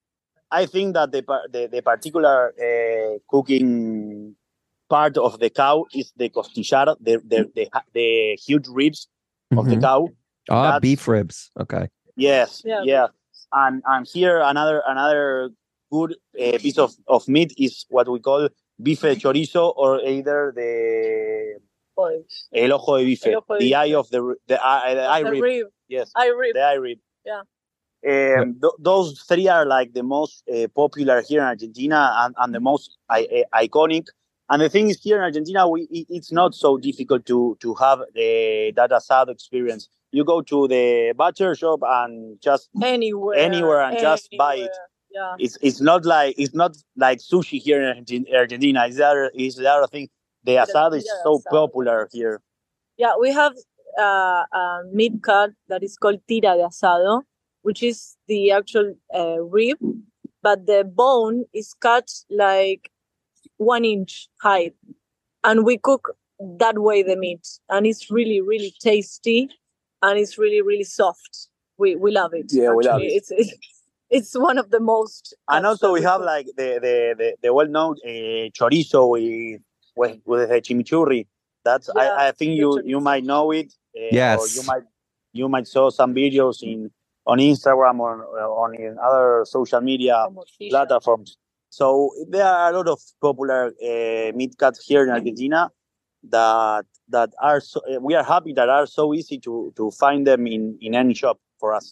I think that the par- the, the particular uh, cooking part of the cow is the costillar, the the the, the huge ribs of the Mhm. cow. Ah, That's- beef ribs. Okay. Yes, Yeah. yeah, and and here another another good uh, piece of, of meat is what we call bife de chorizo, or either the Oil. el ojo de bife, El ojo de the bife. eye of the ri- the eye, the eye The rib. rib. Yes, I rib. the eye rib. Yeah. Um, th- those three are like the most uh, popular here in Argentina, and, and the most I- uh, iconic. And the thing is, here in Argentina, we it, it's not so difficult to to have the that asado experience. You go to the butcher shop and just Anywhere. Anywhere and just buy it. anywhere. Yeah. it's it's not like it's not like sushi here in Argen- Argentina. It's the other it's the other thing. The The asado is tortilla so asado. popular here. Yeah, we have uh, a meat cut that is called tira de asado, which is the actual uh, rib, but the bone is cut like one inch high, and we cook that way the meat, and it's really, really tasty, and it's really, really soft. We we love it. Yeah, we love actually. it. It's, it's it's one of the most. And cuts also that we have cook. like the the the, the well known uh, chorizo with with, with the chimichurri. That's Yeah, I, I think the you you chorizo. might know it. Uh, Or Yes. you might you might saw some videos in on Instagram or on in other social media Morcilla. platforms. So there are a lot of popular uh, meat cuts here in Argentina that that are so, uh, we are happy that are so easy to to find them in in any shop for us.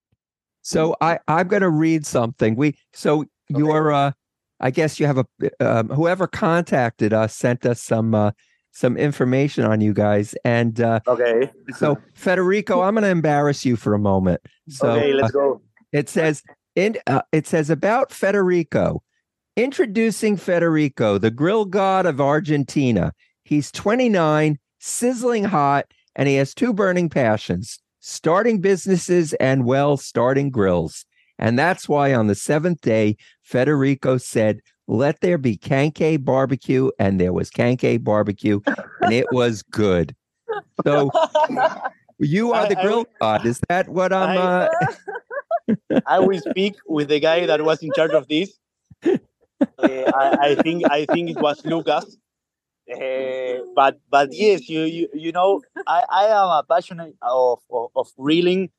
So I I'm going to read something. We so your uh I guess you have a um, whoever contacted us sent us some uh, some information on you guys, and uh, Okay. so Federico, I'm going to embarrass you for a moment. So okay, let's uh, go. it says in uh, it says about Federico. Introducing Federico, the grill god of Argentina. He's twenty-nine, sizzling hot, and he has two burning passions: starting businesses and, well, starting grills. And that's why on the seventh day, Federico said, let there be Kankay barbecue, and there was Kankay barbecue, and it was good. So you are I- the I grill will- god. Is that what I'm... Uh, I- I will speak with the guy that was in charge of this. Uh, I, I think I think it was Lucas. Uh, but but yes, you you, you know I, I am a passionate of of, of grilling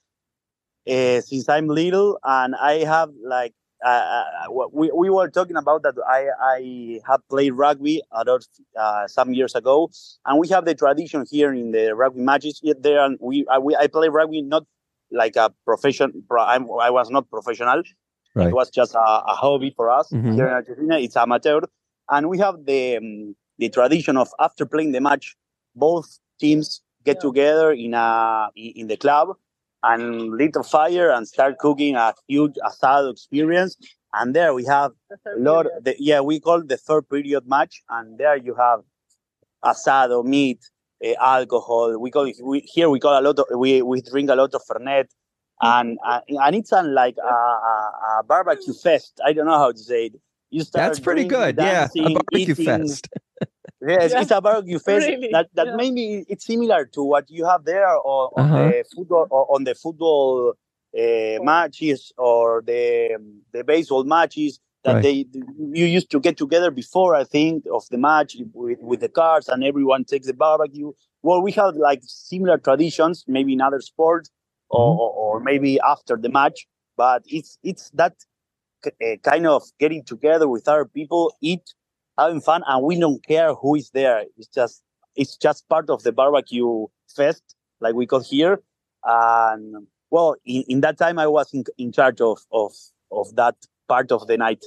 uh, since I'm little, and I have like uh, uh, we we were talking about that. I I have played rugby a lot uh, some years ago, and we have the tradition here in the rugby matches. Yet there are, we I, we I play rugby not like a profession. Pro, I'm, I was not professional. Right. It was just a, a hobby for us Mhm. here in Argentina. It's amateur, and we have the um, the tradition of after playing the match, both teams get Yeah. together in a in the club and lit a fire and start cooking a huge asado experience. And there we have The a third lot. period. The, yeah, we call the third period match, and there you have asado, meat, uh, alcohol. We call it, we, here we call a lot of we we drink a lot of Fernet. And uh, and it's an, like a, a, a barbecue fest. I don't know how to say it. You start that's pretty drinking, good. Yeah, a dancing, barbecue eating. fest. Yes, Yeah. it's a barbecue fest Really? that, that Yeah. maybe it's similar to what you have there on, on Uh-huh. the football or on the football uh, matches or the the baseball matches that Right. they you used to get together before, I think, of the match with, with the cards, and everyone takes the barbecue. Well, we have like similar traditions, maybe in other sports or, Mhm. or, or maybe after the match, but it's it's that uh, kind of getting together with other people, eat, having fun, and we don't care who is there. It's just it's just part of the barbecue fest, like we call here. And well, in, in that time, I was in, in charge of, of of that part of the night.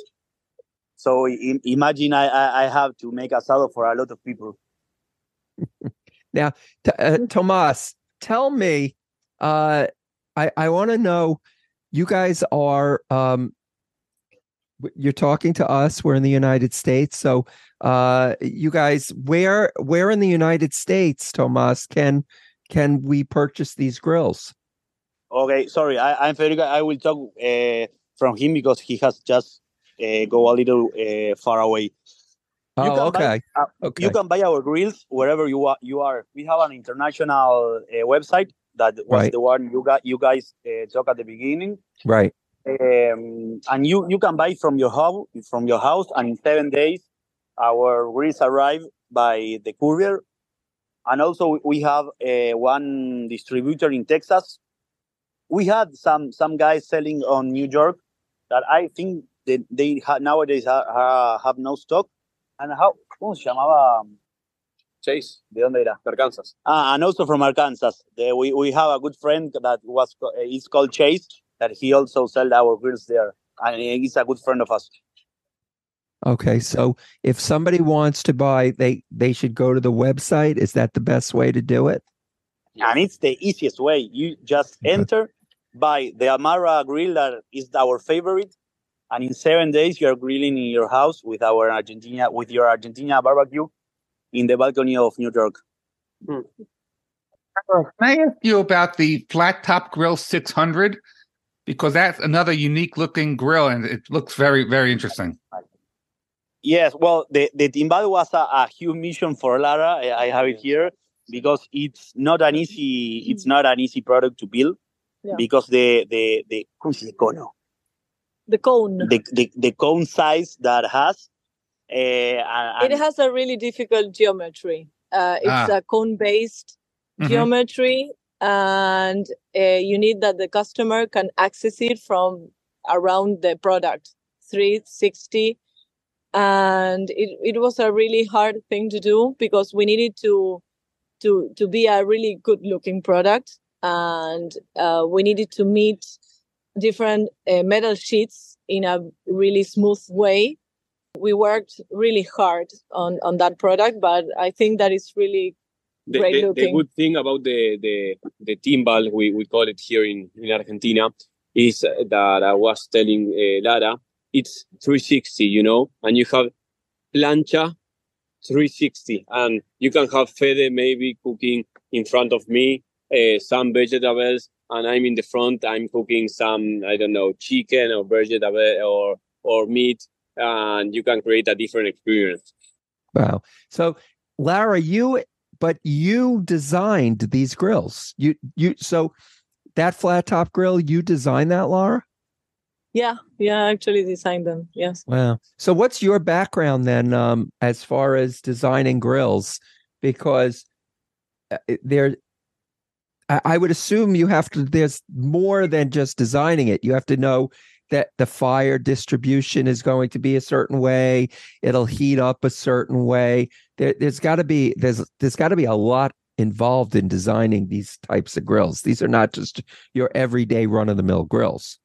So I, imagine I, I I have to make asado for a lot of people. Now, T- uh, Tomas, tell me, uh, I I want to know, you guys are um, w- you're talking to us. We're in the United States, so uh, you guys, where where in the United States, Tomas, can can we purchase these grills? Okay, sorry, I, I'm Federico. I will talk uh, from him because he has just uh, go a little uh, far away. You Oh, can buy- okay, uh, okay, You can buy our grills wherever you are. You are. We have an international uh, website that was Right. the one you got. You guys uh, talked at the beginning, right. um, and you you can buy from your house. From your house, and in seven days, our grills arrive by the courier. And also, we have uh, one distributor in Texas. We had some some guys selling on New York that I think that they ha- nowadays ha- ha- have no stock. And how? ¿Cómo se llamaba? Chase, ¿De dónde era? Arkansas. Ah, and also from Arkansas. The, we, we have a good friend that was co- uh, is called Chase, that he also sold our grills there, and he's a good friend of us. Okay, so if somebody wants to buy, they they should go to the website. Is that the best way to do it? And it's the easiest way. You just Okay. enter, buy the Amara grill that is our favorite, and in seven days you are grilling in your house with our Argentina with your Argentina barbecue in the balcony of New York. Can I ask you about the Flat Top Grill six hundred? because that's another unique looking grill, and it looks very, very interesting. Yes, well, the, the Timbal was a, a huge mission for Lara. I, I have it here because it's not an easy it's not an easy product to build Yeah. because the the the ¿cómo se dice cono? The cone. The, the the cone size that has uh, and, It has a really difficult geometry. Uh, it's Ah. a cone-based Mhm. geometry, and uh, you need that the customer can access it from around the product three sixty. And it, it was a really hard thing to do because we needed to to to be a really good looking product, and uh, we needed to meet different uh, metal sheets in a really smooth way. We worked really hard on on that product, but I think that it's really The, great the, the looking. good thing about the the the timbal, we, we call it here in, in Argentina, is that I was telling uh, Lara, it's three sixty, you know, and you have plancha three sixty, and you can have Fede maybe cooking in front of me uh, some vegetables, and I'm in the front, I'm cooking some, I don't know, chicken or vegetable or or meat, and you can create a different experience. Wow. So, Lara, you but you designed these grills. You you so that flat top grill, you designed that, Lara? Yeah, yeah, I actually designed them. Yes. Wow. So what's your background then, um, as far as designing grills? Because uh, there, I, I would assume you have to, there's more than just designing it. You have to know that the fire distribution is going to be a certain way. It'll heat up a certain way. There, there's got to be, there's, there's got to be a lot involved in designing these types of grills. These are not just your everyday run of the mill grills.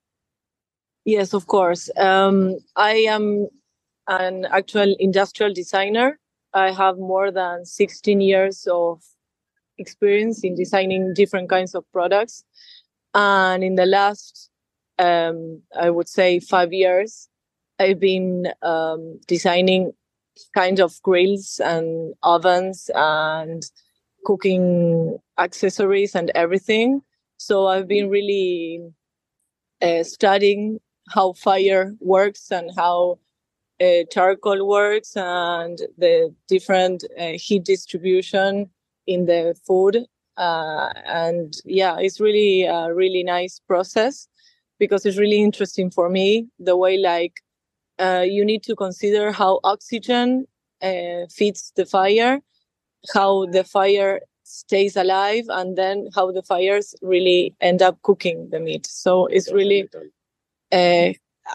Yes, of course. Um, I am an actual industrial designer. I have more than sixteen years of experience in designing different kinds of products. And in the last, um, I would say, five years, I've been um, designing kind of grills and ovens and cooking accessories and everything. So I've been really uh, studying how fire works and how uh, charcoal works and the different uh, heat distribution in the food. Uh, and yeah, it's really a really nice process because it's really interesting for me the way like uh, you need to consider how oxygen uh, feeds the fire, how the fire stays alive, and then how the fires really end up cooking the meat. So it's really uh,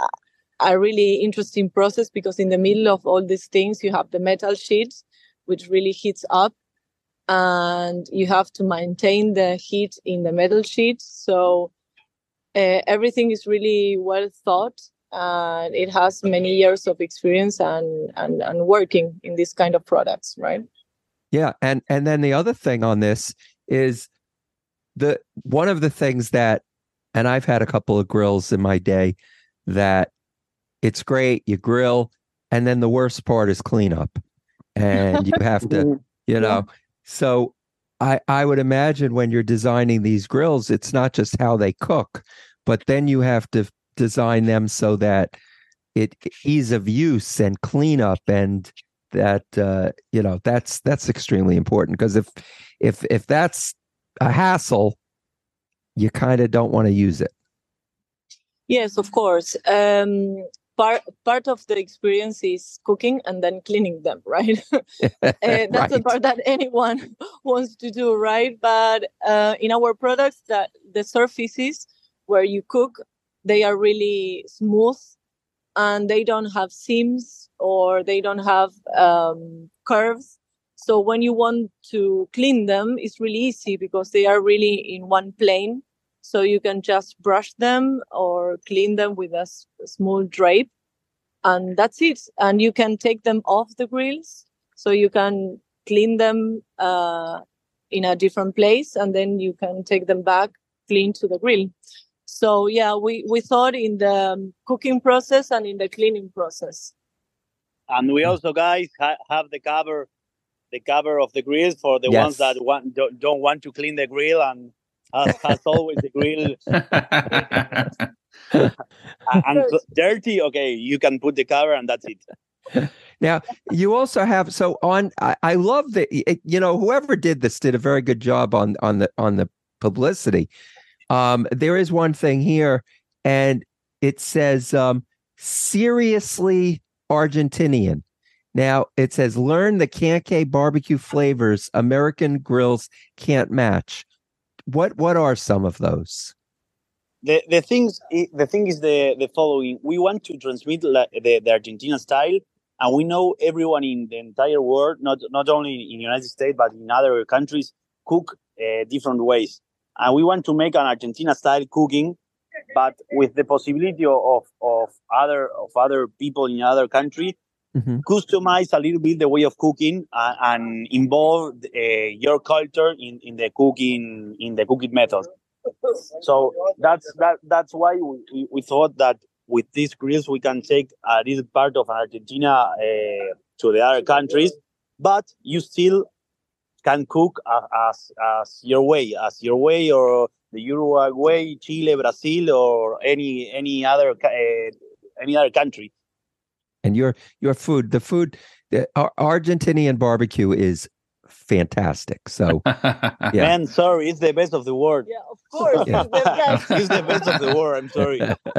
a really interesting process because in the middle of all these things, you have the metal sheet, which really heats up, and you have to maintain the heat in the metal sheet. So uh, everything is really well thought, and it has many years of experience and, and, and working in this kind of products, right? Yeah, and and then the other thing on this is the one of the things that, and I've had a couple of grills in my day, that it's great, you grill, and then the worst part is cleanup, and you have to, you know. So I I would imagine when you're designing these grills, it's not just how they cook, but then you have to design them so that it ease of use and cleanup, and that uh, you know, that's that's extremely important, because if if if that's a hassle, you kind of don't want to use it. Yes, of course. Um, part part of the experience is cooking and then cleaning them, right? uh, that's Right. the part that anyone wants to do, right? But uh, in our products, that the surfaces where you cook, they are really smooth, and they don't have seams or they don't have um, curves. So when you want to clean them, it's really easy because they are really in one plane. So you can just brush them or clean them with a s- small drape, and that's it. And you can take them off the grills. So you can clean them uh, in a different place, and then you can take them back clean to the grill. So yeah, we, we thought in the um, cooking process and in the cleaning process. And we also, guys, ha- have the cover, the cover of the grill for the Yes. ones that want don't, don't want to clean the grill, and as, as always, the grill and, and cl- dirty, okay, you can put the cover and that's it. Now, you also have so on. I, I love that. You know, whoever did this did a very good job on on the on the publicity. Um, there is one thing here, and it says um, seriously Argentinian. Now it says learn the K barbecue flavors American grills can't match. What what are some of those? The the things the thing is the the following. We want to transmit la, the the Argentina style. And we know everyone in the entire world, not not only in the United States, but in other countries, cook uh, different ways. And we want to make an Argentina-style cooking, but with the possibility of, of other of other people in other country, mm-hmm. customize a little bit the way of cooking uh, and involve uh, your culture in, in the cooking in the cooking method. So that's that that's why we, we thought that with these grills, we can take a little part of Argentina uh, to the other countries, but you still can cook uh, as as your way, as your way, or the Uruguay way, Chile, Brazil, or any any other uh, any other country. And your your food, the food, the Argentinian barbecue is fantastic. So, yeah. Man, sorry, it's the best of the world. Yeah, of course, yeah. it's the best. It's the best of the world. I'm sorry.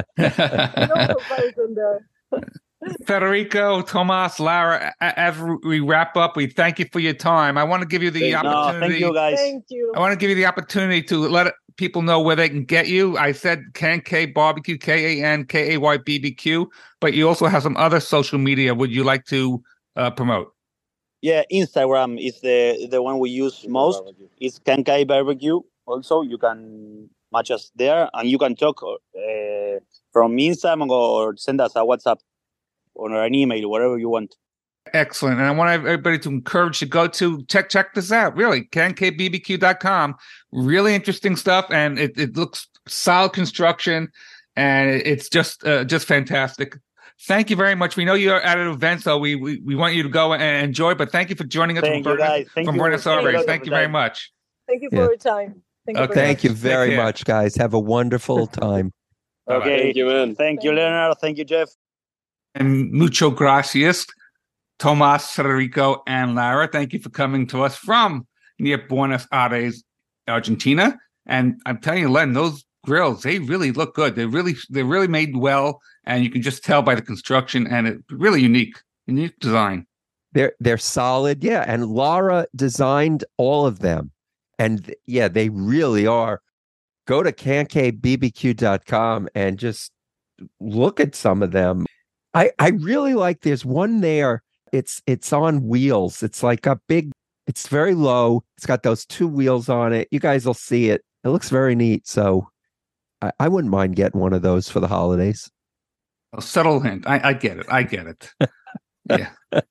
No comparison there. Federico, Tomas, Lara, as we wrap up, we thank you for your time. I want to give you the no, opportunity. Thank you, guys. Thank you. I want to give you the opportunity to let people know where they can get you. I said K K Barbecue, K A N K A Y B B Q, but you also have some other social media. Would you like to uh, promote? Yeah, Instagram is the the one we use most. It's K K Barbecue. Also, you can match us there, and you can talk uh, from Instagram or send us a WhatsApp or an email, whatever you want. Excellent. And I want everybody to encourage you to go to check check this out. Really, K K B B Q dot com. Really interesting stuff, and it, it looks solid construction, and it's just uh, just fantastic. Thank you very much. We know you're at an event, so we we, we want you to go and enjoy. But thank you for joining us thank from, you guys. Thank from you. Buenos Aires. Thank, thank you very much. Thank you for yeah. your time. Thank you. Okay. Very Thank much. you very Take care. much, guys. Have a wonderful time. Okay. Thank you, man. Thank you, Leonard. Thank you, Jeff. And mucho gracias, Tomas, Federico, and Lara. Thank you for coming to us from near Buenos Aires, Argentina. And I'm telling you, Len, those grills, they really look good. They're really, they're really made well, and you can just tell by the construction, and it's really unique, unique design. They're they're solid, yeah. And Lara designed all of them, and yeah, they really are. Go to K K B B Q dot com and just look at some of them. I I really like. There's one there. It's it's on wheels. It's like a big. It's very low. It's got those two wheels on it. You guys will see it. It looks very neat. So I, I wouldn't mind getting one of those for the holidays. A subtle hint. I, I get it. I get it. Yeah.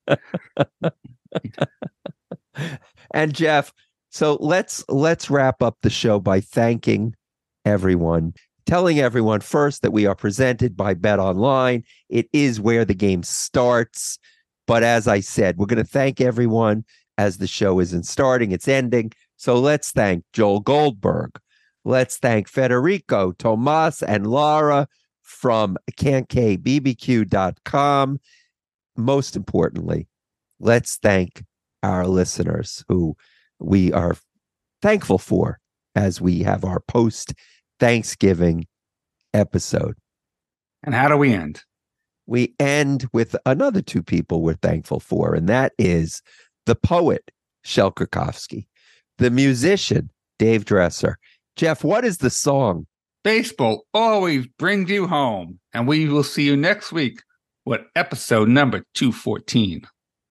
And Jeff, so let's let's wrap up the show by thanking everyone, telling everyone first that we are presented by Bet Online. It is where the game starts. But as I said, we're going to thank everyone as the show isn't starting, it's ending. So let's thank Joel Goldberg. Let's thank Federico, Tomas, and Lara from K K B B Q dot com. Most importantly, let's thank our listeners who we are thankful for as we have our post-Thanksgiving episode. And how do we end? We end with another two people we're thankful for, and that is the poet, Shel Krakowski, the musician, Dave Dresser. Jeff, what is the song? Baseball always brings you home. And we will see you next week with episode number two fourteen.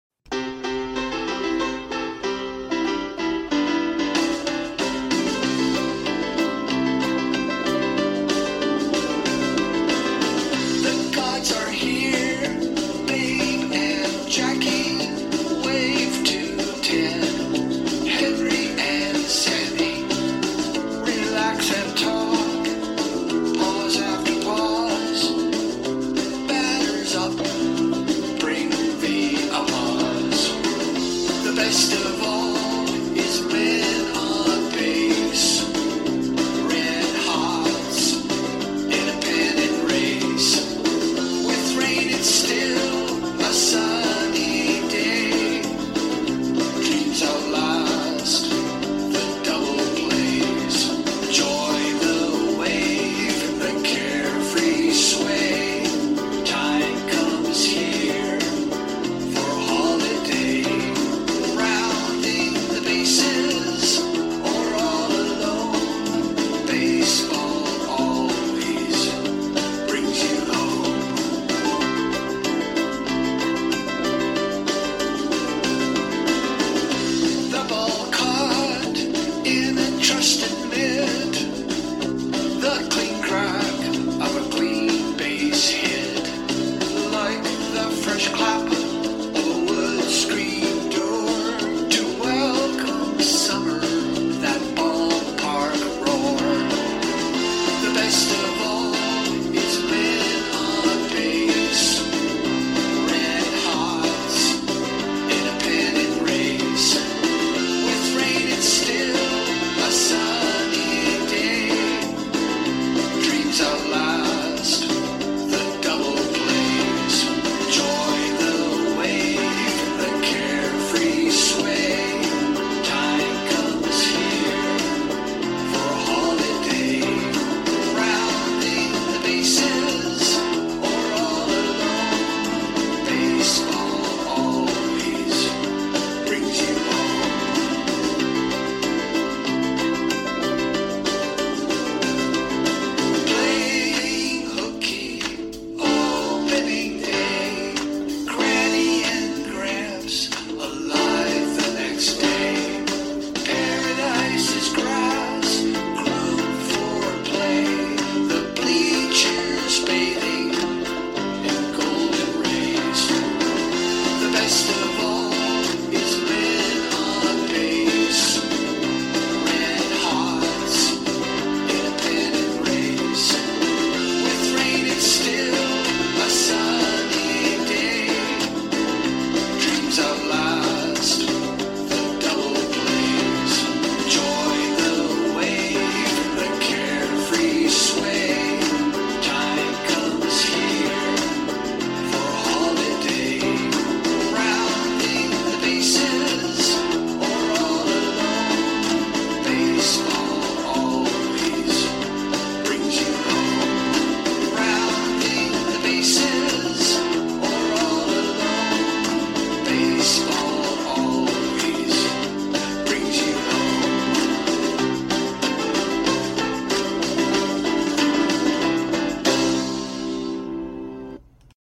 The gods are here, Babe and Jackie. Wave to Ted, Henry and Sammy. Relax and talk, pause after pause. Batters up, bring the It's the